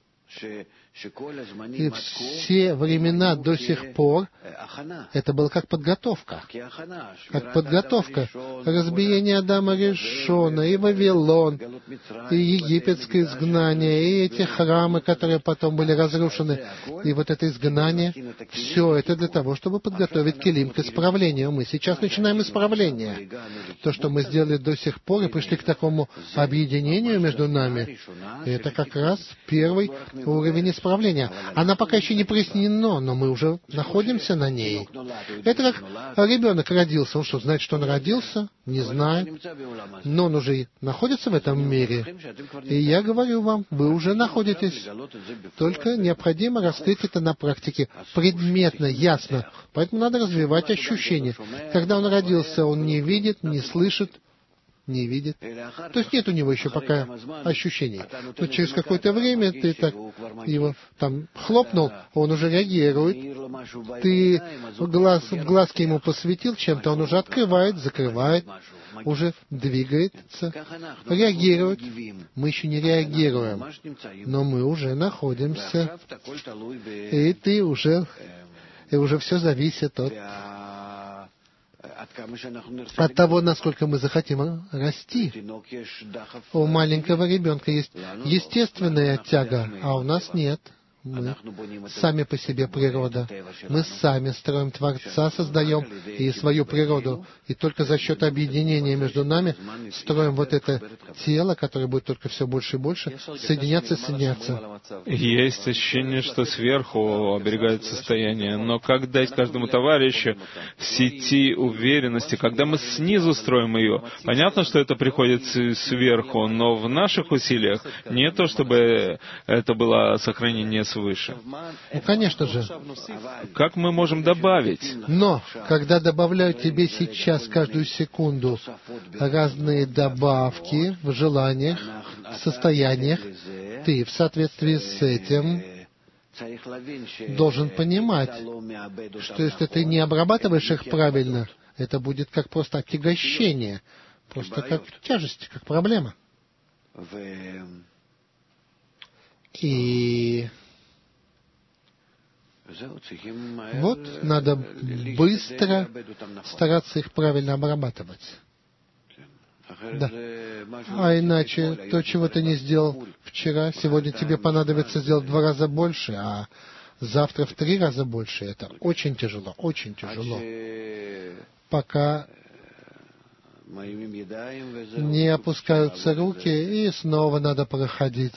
И все времена до сих пор это было как подготовка. Как подготовка. Разбиение Адама Ришона, и Вавилон, и египетское изгнание, и эти храмы, которые потом были разрушены. И вот это изгнание, все это для того, чтобы подготовить килим к исправлению. Мы сейчас начинаем исправление. То, что мы сделали до сих пор, и пришли к такому объединению между нами, это как раз первый уровень исправления. Она пока еще не прояснена, но мы уже находимся на ней. Это как ребенок родился. Он что, знает, что он родился? Не знает. Но он уже находится в этом мире. И я говорю вам, вы уже находитесь. Только необходимо раскрыть это на практике. Предметно, ясно. Поэтому надо развивать ощущения. Когда он родился, он не видит, не слышит, не видит. То есть нет у него еще пока ощущений. Но через какое-то время ты так его там хлопнул, он уже реагирует. Ты глаз, в глазки ему посветил чем-то, он уже открывает, закрывает, уже двигается, реагирует. Мы еще не реагируем, но мы уже находимся. И ты уже, и уже все зависит от от того, насколько мы захотим расти. У маленького ребенка есть естественная тяга, а у нас нет. Мы сами по себе природа. Мы сами строим Творца, создаем и свою природу. И только за счет объединения между нами строим вот это тело, которое будет только все больше и больше, соединяться и соединяться. Есть ощущение, что сверху оберегает состояние. Но как дать каждому товарищу сети уверенности, когда мы снизу строим ее? Понятно, что это приходит сверху, но в наших усилиях не то, чтобы это было сохранение свыше. Ну, конечно же. Как мы можем добавить? Но, когда добавляют тебе сейчас, каждую секунду, разные добавки в желаниях, в состояниях, ты в соответствии с этим должен понимать, что если ты не обрабатываешь их правильно, это будет как просто отягощение, просто как тяжесть, как проблема. И вот надо быстро стараться их правильно обрабатывать. Да. А иначе то, чего ты не сделал вчера, сегодня тебе понадобится сделать в два раза больше, а завтра в три раза больше. Это очень тяжело, очень тяжело. Пока не опускаются руки, и снова надо проходить.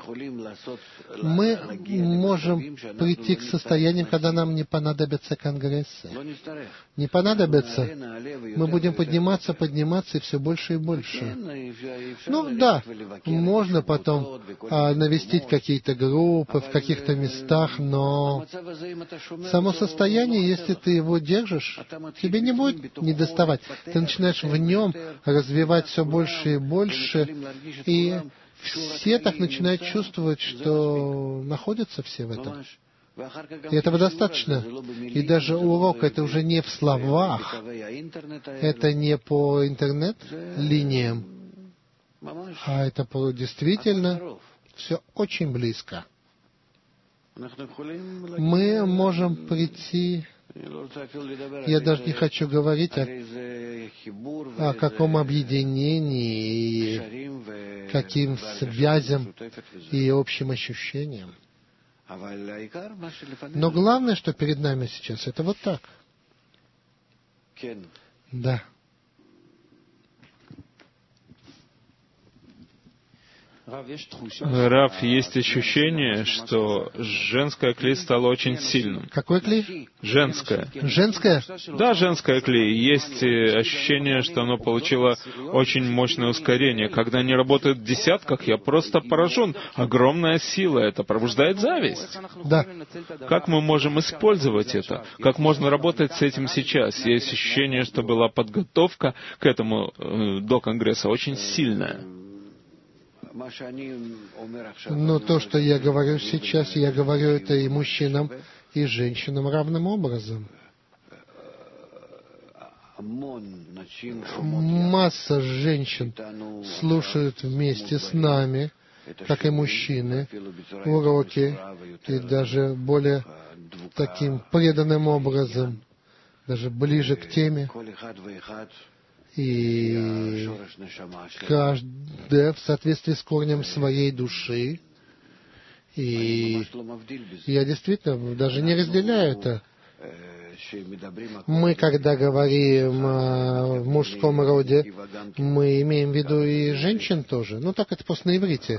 Мы можем прийти к состоянию, когда нам не понадобятся конгрессы. Не понадобится. Мы будем подниматься, подниматься, и все больше и больше. Ну да, можно потом а, навестить какие-то группы в каких-то местах, но само состояние, если ты его держишь, тебе не будет недоставать. Ты начинаешь в нем развивать все больше и больше, и все так начинают чувствовать, что находятся все в этом. И этого достаточно. И даже урок — это уже не в словах, это не по интернет-линиям, а это по действительно все очень близко. Мы можем прийти... Я даже не хочу говорить о, о каком объединении, и каким связям и общим ощущениям. Но главное, что перед нами сейчас, это вот так. Да. Рав, есть ощущение, что женское кли стало очень сильным. Какое кли? Женское. Женское? Да, женское кли. Есть ощущение, что оно получило очень мощное ускорение. Когда они работают в десятках, я просто поражен. Огромная сила. Это пробуждает зависть. Да. Как мы можем использовать это? Как можно работать с этим сейчас? Есть ощущение, что была подготовка к этому э, до Конгресса очень сильная. Но то, что я говорю сейчас, я говорю это и мужчинам, и женщинам равным образом. Масса женщин слушают вместе с нами, как и мужчины, уроки, и даже более таким преданным образом, даже ближе к теме. И каждая в соответствии с корнем своей души. И я действительно даже не разделяю это. Мы, когда говорим о мужском роде, мы имеем в виду и женщин тоже. Ну, так это просто на иврите.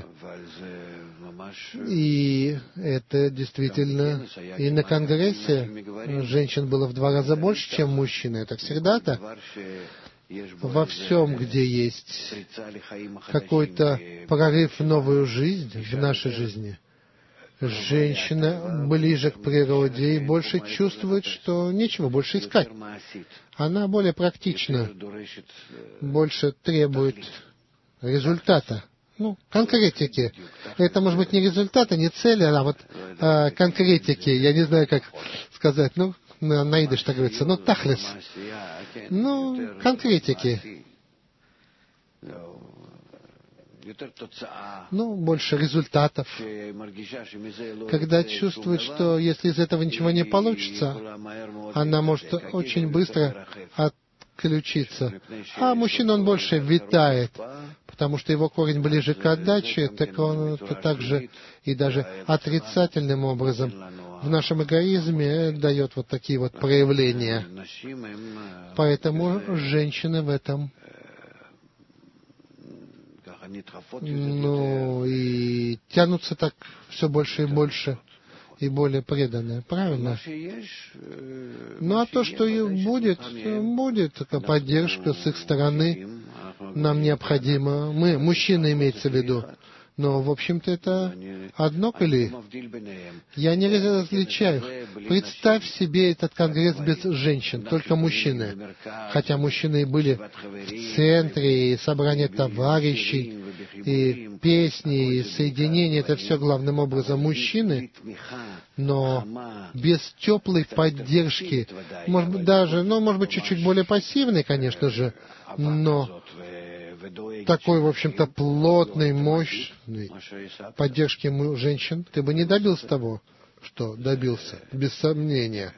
И это действительно... И на Конгрессе женщин было в два раза больше, чем мужчин. Это всегда-то. Во всем, где есть какой-то прорыв в новую жизнь, в нашей жизни, женщина ближе к природе и больше чувствует, что нечего больше искать. Она более практична, больше требует результата, ну, конкретики. Это может быть не результата, не цели, а вот а, конкретики. Я не знаю, как сказать, ну, на, на идыш так говорится, ну, тахлес. Ну, конкретики. Ну, больше результатов. Когда чувствует, что если из этого ничего не получится, она может очень быстро включиться. А мужчина, он больше витает, потому что его корень ближе к отдаче, так он это также и даже отрицательным образом в нашем эгоизме дает вот такие вот проявления. Поэтому женщины в этом, ну, и тянутся так все больше и больше, и более преданные. Правильно? Ну, а то, что и будет, будет такая поддержка с их стороны, нам необходимо. Мы, мужчины, имеется в виду. Но, в общем-то, это одно коли. Я не различаю. Представь себе этот конгресс без женщин, только мужчины. Хотя мужчины и были в центре, и собрание товарищей, и песни, и соединение, это все главным образом мужчины. Но без теплой поддержки, может быть, даже, ну, может быть, чуть-чуть более пассивной, конечно же, но такой, в общем-то, плотной, мощной поддержки женщин, ты бы не добился того, что добился, без сомнения.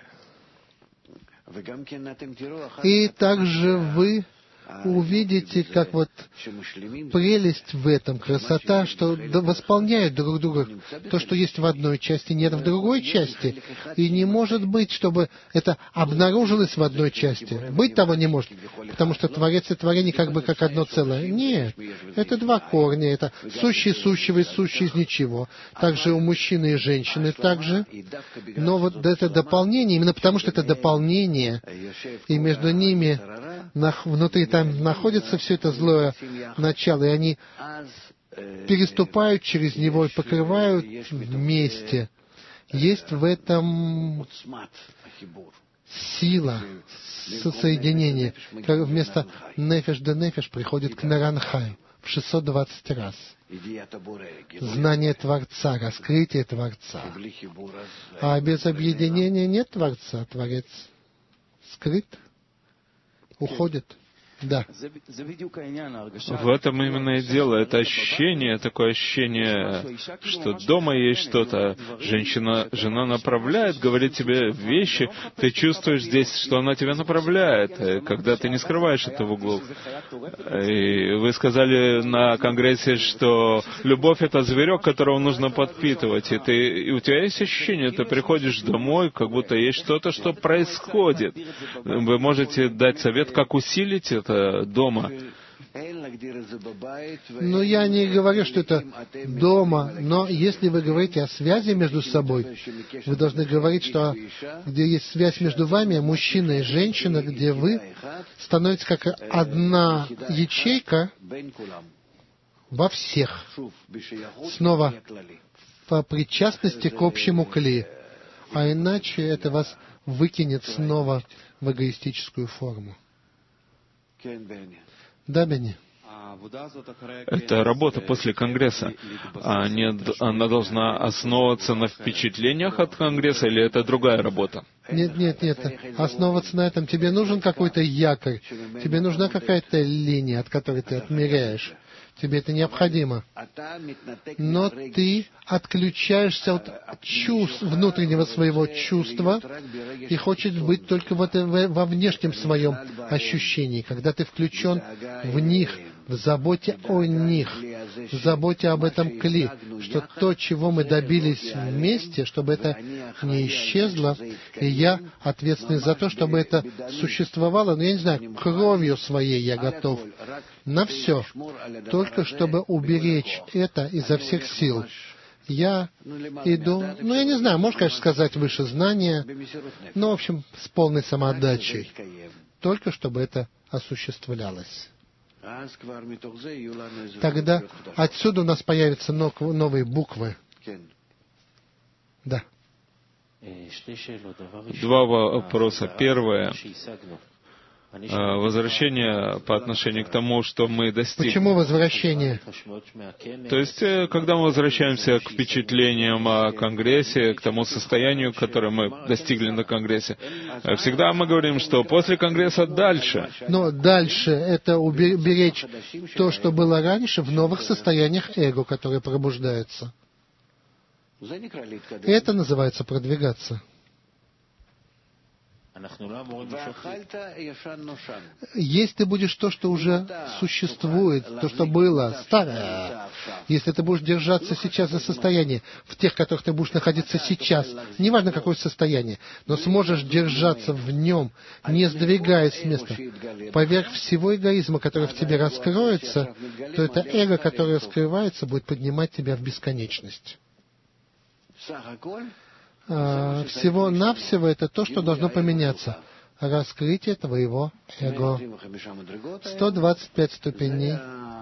И также вы увидите, как вот прелесть в этом, красота, что восполняют друг друга. То, что есть в одной части, нет в другой части. И не может быть, чтобы это обнаружилось в одной части. Быть того не может, потому что Творец и творение как бы как одно целое. Нет, это два корня, это сущий сущего и сущий из ничего. Также у мужчины и женщины также. Но вот это дополнение, именно потому что это дополнение, и между ними внутри там находится все это злое начало, и они переступают через него и покрывают вместе. Есть в этом сила соединения. Как вместо нефеш да нефеш приходит к наранхаю в шестьсот двадцать раз. Знание Творца, раскрытие Творца. А без объединения нет Творца. Творец скрыт, уходит. Да. В этом именно и дело. Это ощущение, такое ощущение, что дома есть что-то. Женщина, жена направляет, говорит тебе вещи, ты чувствуешь здесь, что она тебя направляет, когда ты не скрываешь это в углу. И вы сказали на конгрессе, что любовь — это зверек, которого нужно подпитывать. И, ты, и у тебя есть ощущение, ты приходишь домой, как будто есть что-то, что происходит. Вы можете дать совет, как усилить это дома. Но я не говорю, что это дома, но если вы говорите о связи между собой, вы должны говорить, что где есть связь между вами, мужчина и женщина, где вы становитесь как одна ячейка во всех. Снова по причастности к общему кли. А иначе это вас выкинет снова в эгоистическую форму. Да, Бенни? Это работа после Конгресса. А не, она должна основываться на впечатлениях от Конгресса, или это другая работа? Нет, нет, нет. Основываться на этом. Тебе нужен какой-то якорь. Тебе нужна какая-то линия, от которой ты отмеряешь. Тебе это необходимо. Но ты отключаешься от чувств, внутреннего своего чувства и хочешь быть только в это, во внешнем своем ощущении, когда ты включен в них, в заботе о них, в заботе об этом кли, что то, чего мы добились вместе, чтобы это не исчезло, и я ответственный за то, чтобы это существовало, но я не знаю, кровью своей я готов на все, только чтобы уберечь это изо всех сил. Я иду, ну, я не знаю, можно, конечно, сказать выше знания, но, в общем, с полной самоотдачей, только чтобы это осуществлялось. Тогда отсюда у нас появятся новые буквы. Да. Два вопроса. Первое. Возвращение по отношению к тому, что мы достигли. Почему возвращение? То есть, когда мы возвращаемся к впечатлениям о Конгрессе, к тому состоянию, которое мы достигли на Конгрессе, всегда мы говорим, что после Конгресса дальше. Но дальше это уберечь то, что было раньше, в новых состояниях эго, которые пробуждаются. Это называется продвигаться. Есть ты будешь то, что уже существует, то, что было, старое. Если ты будешь держаться сейчас за состояние, в тех, в которых ты будешь находиться сейчас, неважно какое состояние, но сможешь держаться в нем, не сдвигаясь с места, поверх всего эгоизма, который в тебе раскроется, то это эго, которое раскрывается, будет поднимать тебя в бесконечность. А, всего-навсего это то, что должно поменяться. Раскрытие твоего эго. сто двадцать пять ступеней.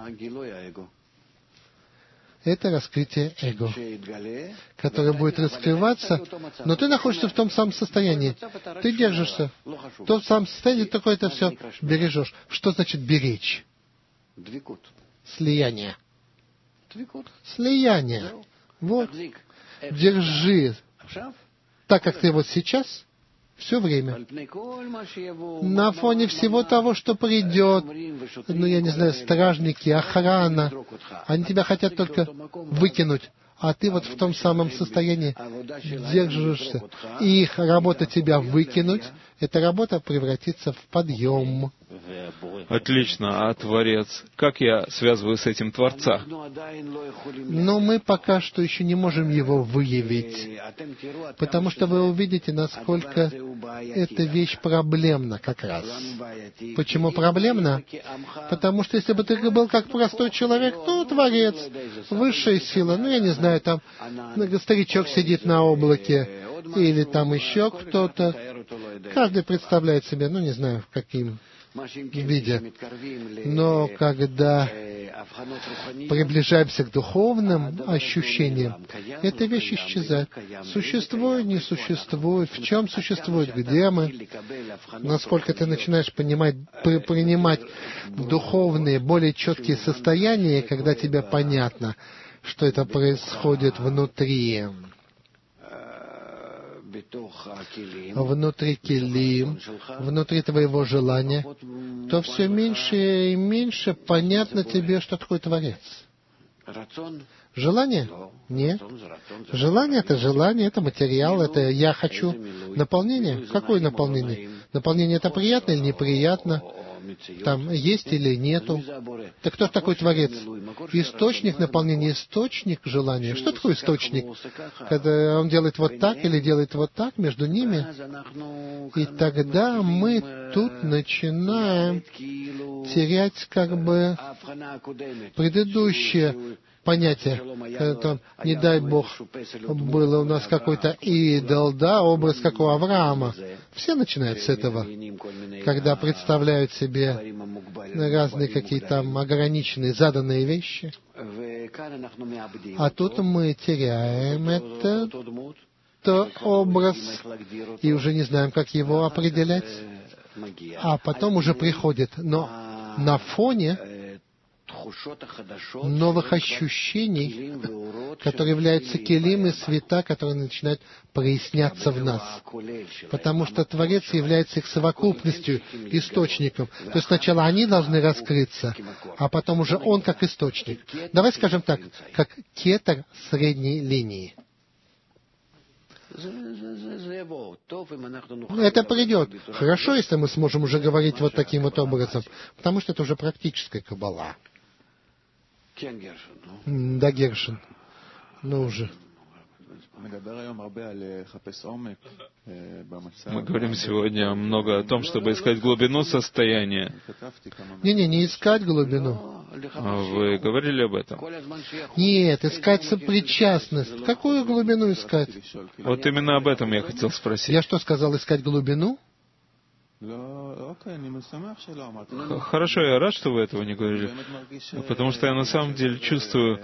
Это раскрытие эго, которое будет раскрываться, но ты находишься в том самом состоянии. Ты держишься. В том самом состоянии, ты только это все бережешь. Что значит беречь? Слияние. Слияние. Вот. Держи так, как ты вот сейчас, все время. На фоне всего того, что придет, ну, я не знаю, стражники, охрана, они тебя хотят только выкинуть, а ты вот в том самом состоянии держишься. И их работа тебя выкинуть, эта работа превратится в подъем. Отлично. А Творец? Как я связываю с этим Творца? Но мы пока что еще не можем его выявить, потому что вы увидите, насколько эта вещь проблемна как раз. Почему проблемна? Потому что если бы ты был как простой человек, то Творец, высшая сила, ну я не знаю, там старичок сидит на облаке, или там еще кто-то. Каждый представляет себе, ну не знаю, в каким виде. Но когда приближаемся к духовным ощущениям, эта вещь исчезает. Существует, не существует, в чем существует, где мы, насколько ты начинаешь понимать, при, принимать духовные, более четкие состояния, когда тебе понятно, что это происходит внутри. Внутри келим, внутри твоего желания, то все меньше и меньше понятно тебе, что такое Творец. Желание? Нет. Желание — это желание, это материал, это я хочу. Наполнение? Какое наполнение? Наполнение — это приятно или неприятно? Там есть или нету? Так кто такой Творец? Источник наполнения, источник желания. Что такое источник? Когда он делает вот так или делает вот так между ними? И тогда мы тут начинаем терять как бы предыдущее понятие. Это, не дай Бог, было у нас какой-то идол, да, образ как у Авраама. Все начинают с этого, когда представляют себе разные какие-то там ограниченные, заданные вещи. А тут мы теряем этот образ и уже не знаем, как его определять. А потом уже приходит, но на фоне новых ощущений, которые являются келим и света, которые начинают проясняться в нас. Потому что Творец является их совокупностью, источником. То есть сначала они должны раскрыться, а потом уже он как источник. Давай скажем так, как кетер средней линии. Это придет. Хорошо, если мы сможем уже говорить вот таким вот образом, потому что это уже практическая каббала. Да, Гершин. Ну уже. Мы говорим сегодня много о том, чтобы искать глубину состояния. Не-не, не искать глубину. А вы говорили об этом? Нет, искать сопричастность. Какую глубину искать? Вот именно об этом я хотел спросить. Я что сказал, искать глубину? Хорошо, я рад, что вы этого не говорили, потому что я на самом деле чувствую,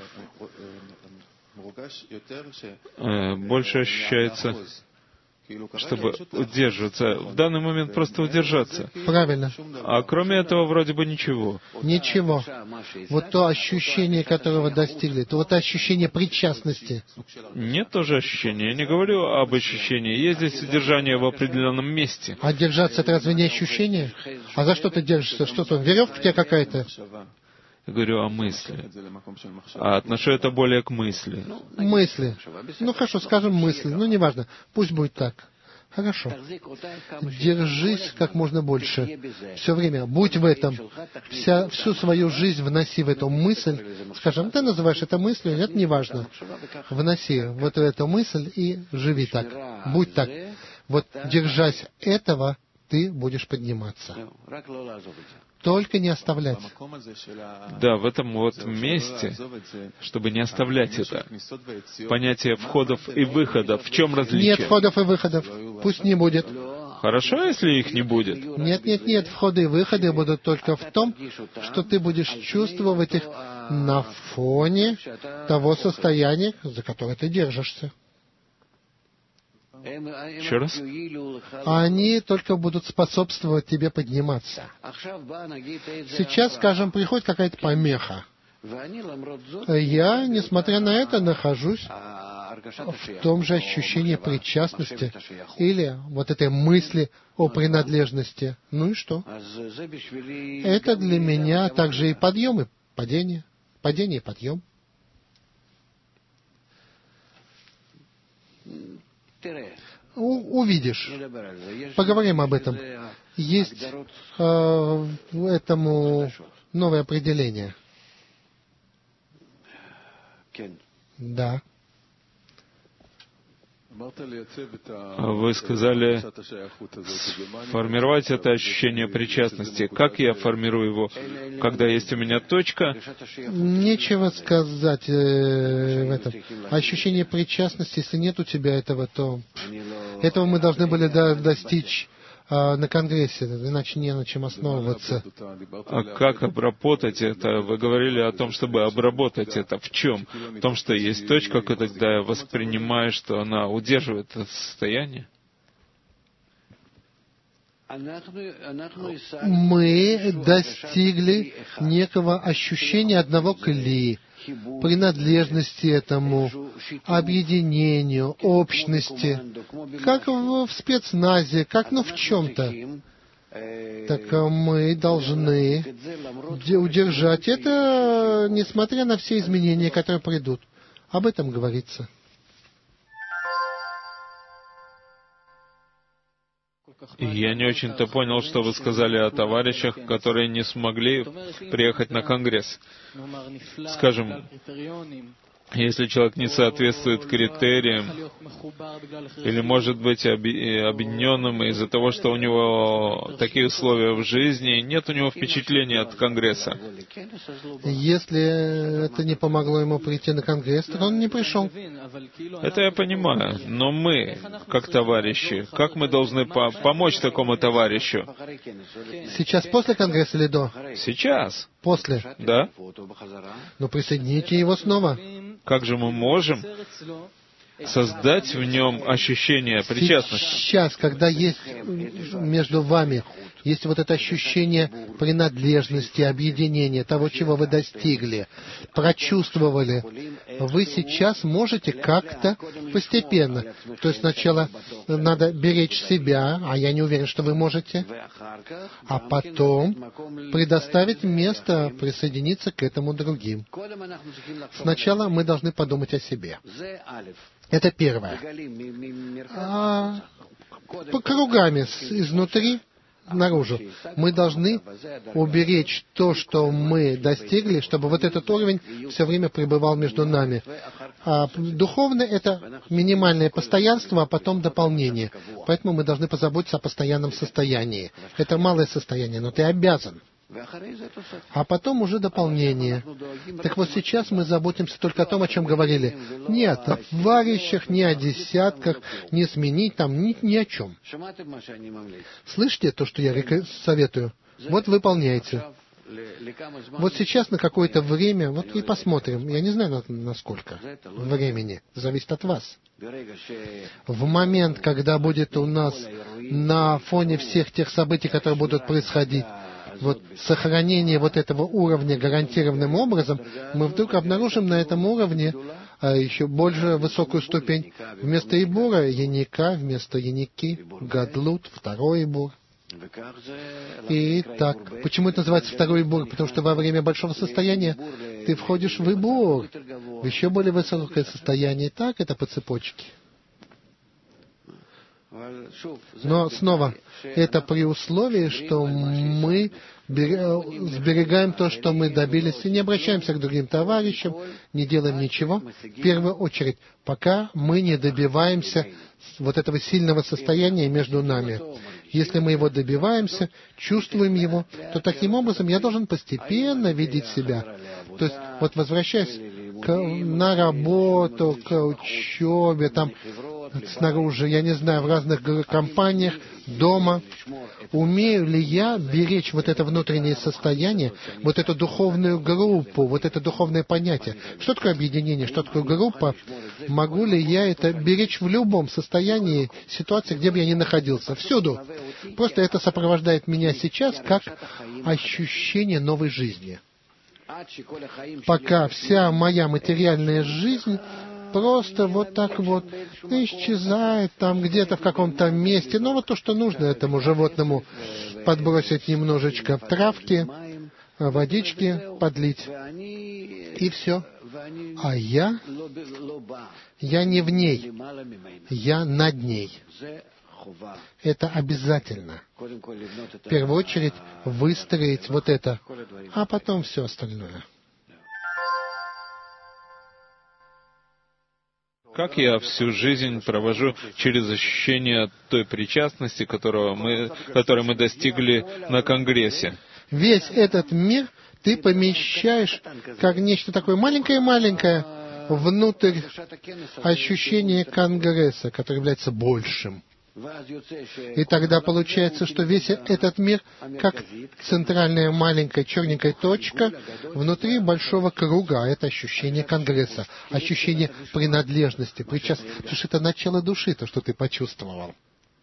э, больше ощущается, чтобы удерживаться. В данный момент просто удержаться. Правильно. А кроме этого вроде бы ничего. Ничего. Вот то ощущение, которого достигли, то вот ощущение причастности. Нет тоже ощущения. Я не говорю об ощущении. Есть здесь содержание в определенном месте. А держаться — это разве не ощущение? А за что ты держишься? Что там, веревка у тебя какая-то? Я говорю о мысли. А отношу это более к мысли. Мысли. Ну хорошо, скажем мысли. Ну неважно. Пусть будет так. Хорошо. Держись как можно больше. Все время. Будь в этом. Вся, всю свою жизнь вноси в эту мысль. Скажем, ты называешь это мыслью, это не важно. Вноси вот в эту мысль и живи так. Будь так. Вот, держась этого, ты будешь подниматься. Только не оставлять. Да, в этом вот месте, чтобы не оставлять это. Понятие входов и выходов. В чем различие? Нет входов и выходов. Пусть не будет. Хорошо, если их не будет? Нет, нет, нет. Входы и выходы будут только в том, что ты будешь чувствовать их на фоне того состояния, за которое ты держишься. Еще раз? Они только будут способствовать тебе подниматься. Сейчас, скажем, приходит какая-то помеха. Я, несмотря на это, нахожусь в том же ощущении причастности или вот этой мысли о принадлежности. Ну и что? Это для меня также и подъем, и падение. Падение и подъем. У, увидишь. Поговорим об этом. Есть э, этому новое определение. Да. Вы сказали формировать это ощущение причастности. Как я формирую его? Когда есть у меня точка? Нечего сказать э, в этом. Ощущение причастности, если нет у тебя этого, то этого мы должны были до, достичь э, на Конгрессе, иначе не на чем основываться. А как обработать это? Вы говорили о том, чтобы обработать это. В чем? В том, что есть точка, когда я воспринимаю, что она удерживает это состояние? Мы достигли некого ощущения одного кли, принадлежности этому, объединению, общности, как в, в спецназе, как ну в чем-то. Так мы должны удержать это, несмотря на все изменения, которые придут. Об этом говорится. Я не очень-то понял, что вы сказали о товарищах, которые не смогли приехать на Конгресс. Скажем, если человек не соответствует критериям, или может быть объединенным из-за того, что у него такие условия в жизни, нет у него впечатления от Конгресса. Если это не помогло ему прийти на Конгресс, то он не пришел. Это я понимаю, но мы, как товарищи, как мы должны по- помочь такому товарищу? Сейчас после Конгресса или до? Сейчас. После. Да? Ну, присоедините его снова. Как же мы можем создать в нем ощущение причастности? Сейчас, когда есть между вами, есть вот это ощущение принадлежности, объединения, того, чего вы достигли, прочувствовали, вы сейчас можете как-то постепенно. То есть сначала надо беречь себя, а я не уверен, что вы можете, а потом предоставить место присоединиться к этому другим. Сначала мы должны подумать о себе. Это первое. А по кругами изнутри наружу. Мы должны уберечь то, что мы достигли, чтобы вот этот уровень все время пребывал между нами. А духовно это минимальное постоянство, а потом дополнение. Поэтому мы должны позаботиться о постоянном состоянии. Это малое состояние, но ты обязан. А потом уже дополнение. Так вот сейчас мы заботимся только о том, о чем говорили. Не о товарищах, не о десятках, не сменить там, ни, ни о чем. Слышите то, что я рек... советую? Вот выполняйте. Вот сейчас на какое-то время, вот и посмотрим. Я не знаю, на, на сколько времени. Зависит от вас. В момент, когда будет у нас на фоне всех тех событий, которые будут происходить, вот сохранение вот этого уровня гарантированным образом, мы вдруг обнаружим на этом уровне а, еще более высокую ступень. Вместо Ибура — Яника, вместо Яники — Гадлут, второй Ибур. И так, почему это называется второй Ибур? Потому что во время большого состояния ты входишь в Ибур, в еще более высокое состояние. Так, это по цепочке. Но снова, это при условии, что мы сберегаем то, что мы добились, и не обращаемся к другим товарищам, не делаем ничего, в первую очередь, пока мы не добиваемся вот этого сильного состояния между нами. Если мы его добиваемся, чувствуем его, то таким образом я должен постепенно видеть себя. То есть, вот возвращаясь к, на работу, к учебе, там, снаружи, я не знаю, в разных компаниях, дома, умею ли я беречь вот это внутреннее состояние, вот эту духовную группу, вот это духовное понятие? Что такое объединение, что такое группа? Могу ли я это беречь в любом состоянии, ситуации, где бы я ни находился? Всюду. Просто это сопровождает меня сейчас как ощущение новой жизни. Пока вся моя материальная жизнь просто вот так вот исчезает там где-то в каком-то месте. Ну, вот то, что нужно этому животному, подбросить немножечко травки, водички, подлить. И все. А я, я не в ней, я над ней. Это обязательно. В первую очередь выстроить вот это, а потом все остальное. Как я всю жизнь провожу через ощущение той причастности, которого мы, которой мы достигли на Конгрессе. Весь этот мир ты помещаешь как нечто такое маленькое-маленькое внутрь ощущения Конгресса, которое является большим. И тогда получается, что весь этот мир как центральная маленькая черненькая точка внутри большого круга. Это ощущение Конгресса, ощущение принадлежности, причастности. Потому что это начало души, то, что ты почувствовал.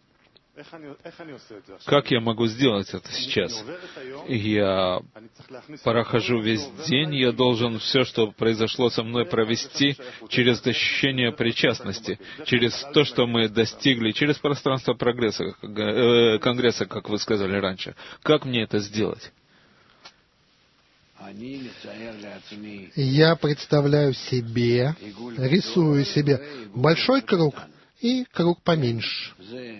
Как я могу сделать это сейчас? Я прохожу весь день, я должен все, что произошло со мной, провести через ощущение причастности, через то, что мы достигли, через пространство прогресса, э, Конгресса, как вы сказали раньше. Как мне это сделать? Я представляю себе, рисую себе большой круг и круг поменьше.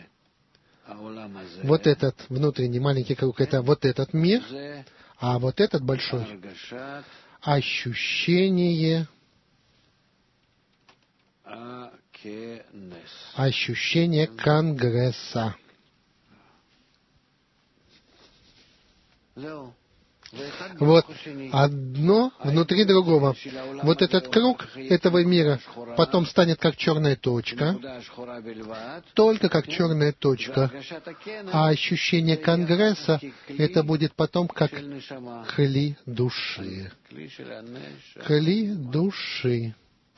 Вот этот внутренний маленький круг — это вот этот мир, а вот этот большой — ощущение, ощущение Конгресса. Вот одно внутри другого. Вот этот круг этого мира потом станет как черная точка, только как черная точка. А ощущение Конгресса — это будет потом как кли души. Кли души.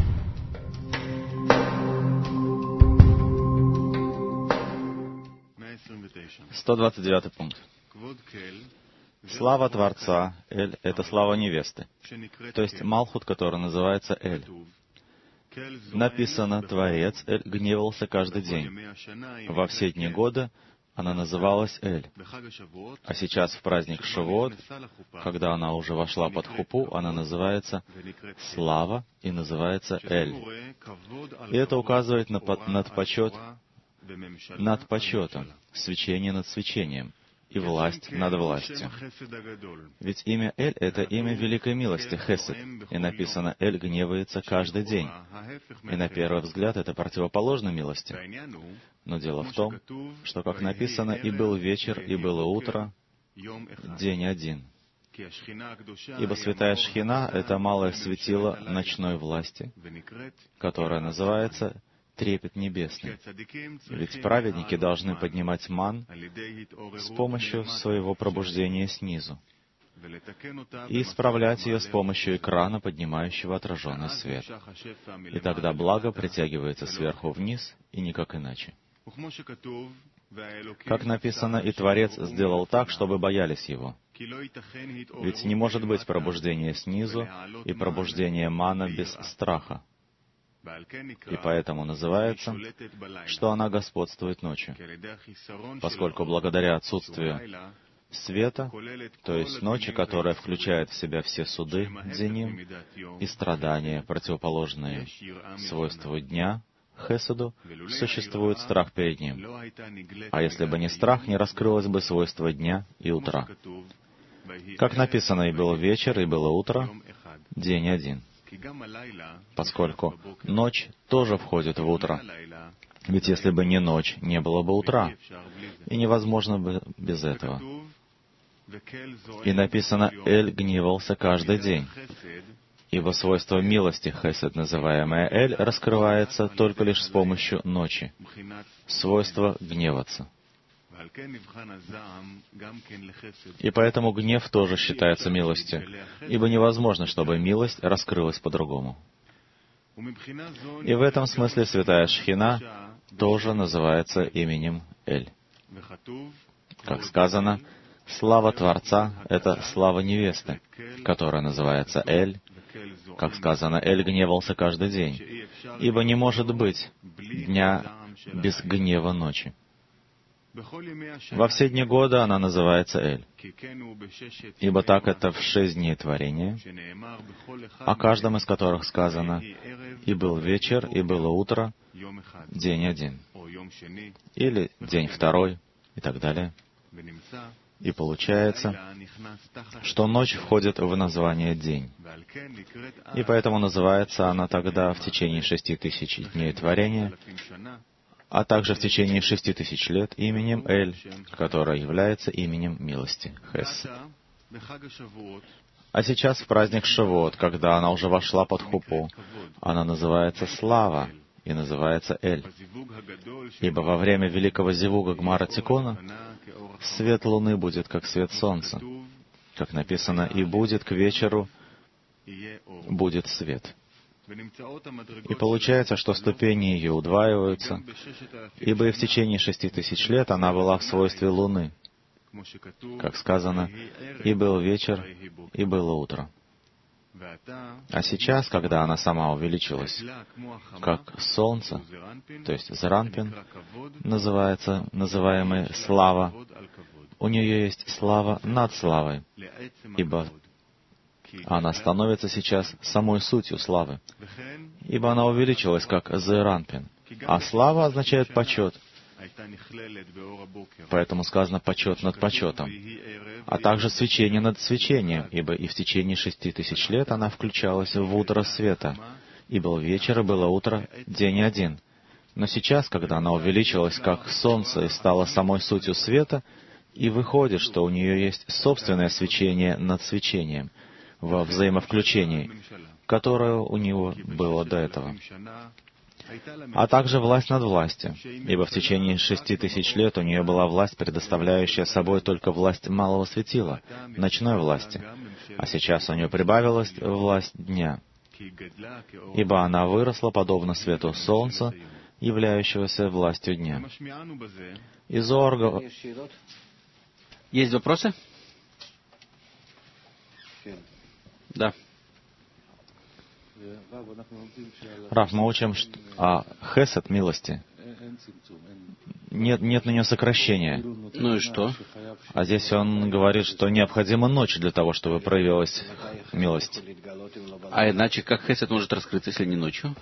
сто двадцать девятый пункт. Слава Творца, Эль, это слава невесты, то есть Малхут, который называется Эль. Написано, Творец Эль гневался каждый день. Во все дни года она называлась Эль. А сейчас в праздник Шавуот, когда она уже вошла под хупу, она называется Слава и называется Эль. И это указывает на над почет, над почетом, свечение над свечением, и власть над властью. Ведь имя Эль — это имя великой милости, Хесед, и написано «Эль гневается каждый день». И на первый взгляд это противоположно милости. Но дело в том, что, как написано, «И был вечер, и было утро, день один». Ибо святая Шхина — это малое светило ночной власти, которое называется трепет небесный. Ведь праведники должны поднимать ман с помощью своего пробуждения снизу и исправлять ее с помощью экрана, поднимающего отраженный свет. И тогда благо притягивается сверху вниз, и никак иначе. Как написано, и Творец сделал так, чтобы боялись Его. Ведь не может быть пробуждения снизу и пробуждения мана без страха. И поэтому называется, что она господствует ночью, поскольку благодаря отсутствию света, то есть ночи, которая включает в себя все суды, дзеним, и страдания, противоположные свойству дня, хеседу, существует страх перед ним. А если бы не страх, не раскрылось бы свойство дня и утра. Как написано, и был вечер, и было утро, день один. Поскольку ночь тоже входит в утро. Ведь если бы не ночь, не было бы утра. И невозможно бы без этого. И написано, Эль гневался каждый день. Ибо свойство милости, хесед, называемое Эль, раскрывается только лишь с помощью ночи. Свойство гневаться. И поэтому гнев тоже считается милостью, ибо невозможно, чтобы милость раскрылась по-другому. И в этом смысле святая Шхина тоже называется именем Эль. Как сказано, слава Творца — это слава невесты, которая называется Эль. Как сказано, Эль гневался каждый день, ибо не может быть дня без гнева ночи. Во все дни года она называется Эль, ибо так это в шесть дней творения, о каждом из которых сказано, «И был вечер, и было утро, день один», или день второй, и так далее. И получается, что ночь входит в название «день». И поэтому называется она тогда в течение шести тысяч дней творения, а также в течение шести тысяч лет именем Эль, которое является именем милости, Хес. А сейчас в праздник Шавуот, когда она уже вошла под хупу, она называется Слава и называется Эль. Ибо во время великого зивуга Гмара Тикона свет луны будет как свет солнца. Как написано, и будет к вечеру, будет свет. И получается, что ступени ее удваиваются, ибо и в течение шести тысяч лет она была в свойстве луны. Как сказано, и был вечер, и было утро. А сейчас, когда она сама увеличилась, как солнце, то есть Заранпин, называется, называемый слава, у нее есть слава над славой, ибо она становится сейчас самой сутью славы, ибо она увеличилась как Заранпин, а слава означает почет. Поэтому сказано «почет над почетом», а также свечение над свечением, ибо и в течение шести тысяч лет она включалась в утро света, и был вечер, и было утро, день один. Но сейчас, когда она увеличилась как солнце и стала самой сутью света, и выходит, что у нее есть собственное свечение над свечением, во взаимовключении, которое у него было до этого, а также власть над властью, ибо в течение шести тысяч лет у нее была власть, предоставляющая собой только власть малого светила, ночной власти, а сейчас у нее прибавилась власть дня, ибо она выросла подобно свету солнца, являющегося властью дня. И Зоар... Есть вопросы? Да. Рав, мы учим, что а хесед, милости, нет, нет на нее сокращения. Ну и что? А здесь он говорит, что необходима ночь для того, чтобы проявилась милость. А иначе как хесед может раскрыться, если не ночью?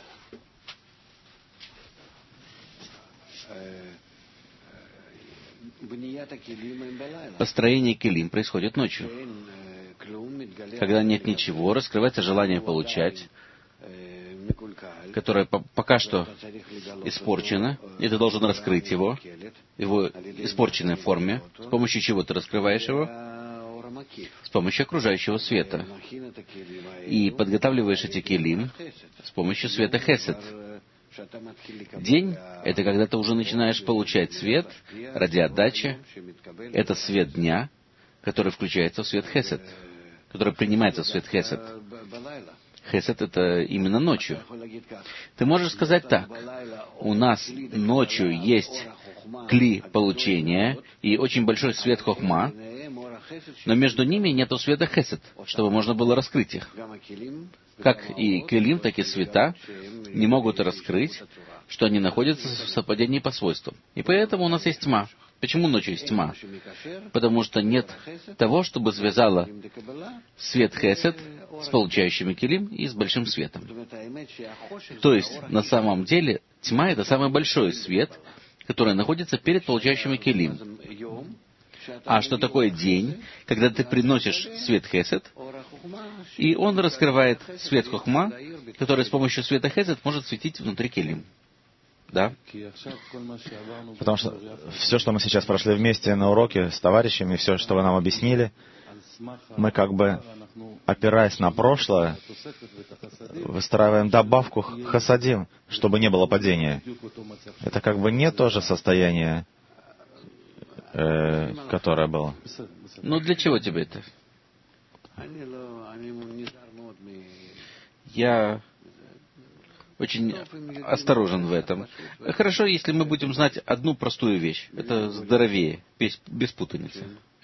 Построение келим происходит ночью. Когда нет ничего, раскрывается желание получать, которое пока что испорчено, и ты должен раскрыть его, его испорченной форме, с помощью чего ты раскрываешь его? С помощью окружающего света. И подготавливаешь эти келим с помощью света хесед. День — это когда ты уже начинаешь получать свет ради отдачи. Это свет дня, который включается в свет хесед, который принимается в свет хесед. Хесед — это именно ночью. Ты можешь сказать так: у нас ночью есть кли получения и очень большой свет хохма, но между ними нету света хесед, чтобы можно было раскрыть их. Как и келим, так и света не могут раскрыть, что они находятся в совпадении по свойствам. И поэтому у нас есть тьма. Почему ночью есть тьма? Потому что нет того, чтобы связало свет хесед с получающими келим и с большим светом. То есть, на самом деле, тьма — это самый большой свет, который находится перед получающими келим. А что такое день? Когда ты приносишь свет хесед, и он раскрывает свет хохма, который с помощью света хесед может светить внутри келим. Да? Потому что все, что мы сейчас прошли вместе на уроке с товарищами, все, что вы нам объяснили, мы как бы, опираясь на прошлое, выстраиваем добавку хасадим, чтобы не было падения. Это как бы не то же состояние, э, которое было. Ну, для чего тебе это? Я очень осторожен в этом. Хорошо, если мы будем знать одну простую вещь. Это здоровее, без, без путаницы.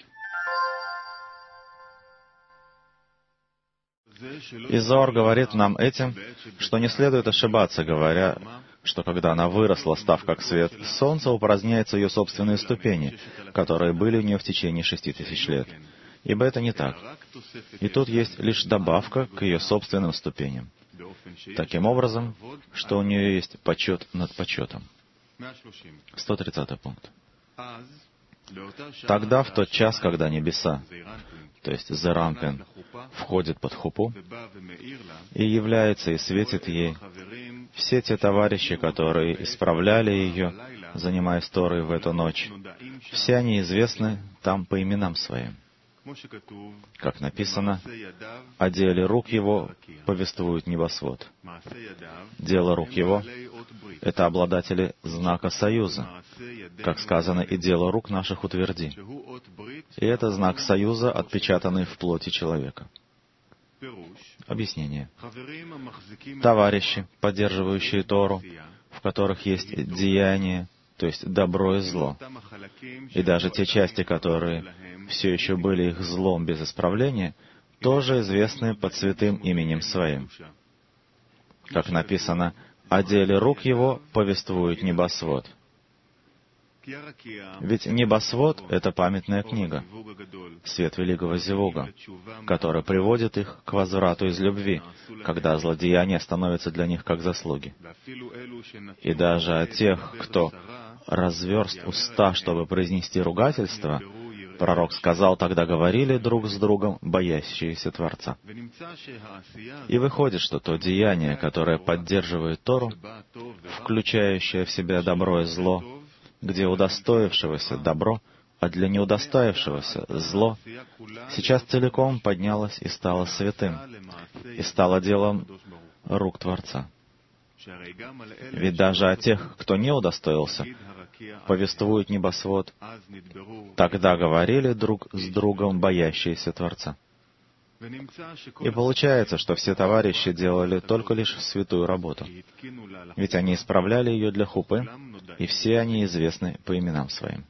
И Зоар говорит нам этим, что не следует ошибаться, говоря, что когда она выросла, став как свет, солнце упраздняется ее собственные ступени, которые были у нее в течение шести тысяч лет. Ибо это не так. И тут есть лишь добавка к ее собственным ступеням. Таким образом, что у нее есть почет над почетом. сто тридцатый пункт. Тогда, в тот час, когда небеса, то есть Зерампин, входит под хупу и является и светит ей, все те товарищи, которые исправляли ее, занимаясь Торой в эту ночь, все они известны там по именам своим. Как написано, о деле рук его повествует небосвод. Дело рук его — это обладатели знака союза. Как сказано, и дело рук наших утверди. И это знак союза, отпечатанный в плоти человека. Объяснение. Товарищи, поддерживающие Тору, в которых есть деяние, то есть добро и зло, и даже те части, которые все еще были их злом без исправления, тоже известны под святым именем своим. Как написано, о деле рук его повествует небосвод. Ведь небосвод — это памятная книга, свет великого Зевуга, который приводит их к возврату из любви, когда злодеяния становятся для них как заслуги. И даже о тех, кто разверст уста, чтобы произнести ругательство, пророк сказал, тогда говорили друг с другом, боящиеся Творца. И выходит, что то деяние, которое поддерживает Тору, включающее в себя добро и зло, где удостоившегося добро, а для неудостоившегося зло, сейчас целиком поднялось и стало святым, и стало делом рук Творца. Ведь даже о тех, кто не удостоился, повествует небосвод, тогда говорили друг с другом боящиеся Творца. И получается, что все товарищи делали только лишь святую работу, ведь они исправляли ее для хупы, и все они известны по именам своим.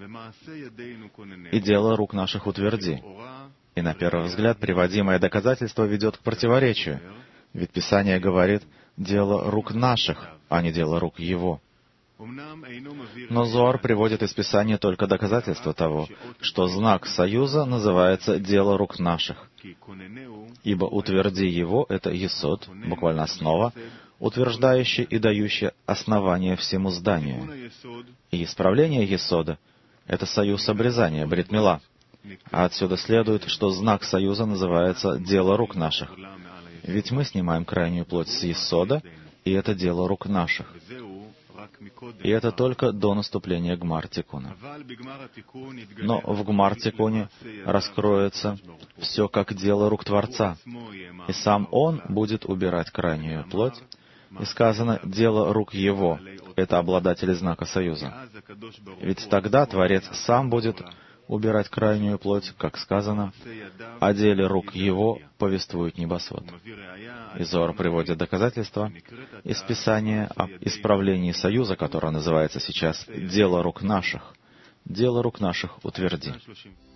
И дело рук наших утверди. И на первый взгляд приводимое доказательство ведет к противоречию, ведь Писание говорит «дело рук наших», а не «дело рук его». Но Зоар приводит из Писания только доказательство того, что знак союза называется «дело рук наших». Ибо «утверди его» — это есод, буквально основа, утверждающая и дающая основание всему зданию. И исправление есода — это союз обрезания, брит мила. А отсюда следует, что знак союза называется «дело рук наших». Ведь мы снимаем крайнюю плоть с есода, и это дело рук наших. И это только до наступления Гмар-Тикуна. Но в Гмар-Тикуне раскроется все как дело рук Творца, и сам Он будет убирать крайнюю плоть, и сказано «дело рук Его» — это обладатели знака союза. Ведь тогда Творец сам будет убирать крайнюю плоть, как сказано, о деле рук Его повествует небосвод. И Зоар приводит доказательства из Писания об исправлении союза, которое называется сейчас «дело рук наших». «Дело рук наших утверди».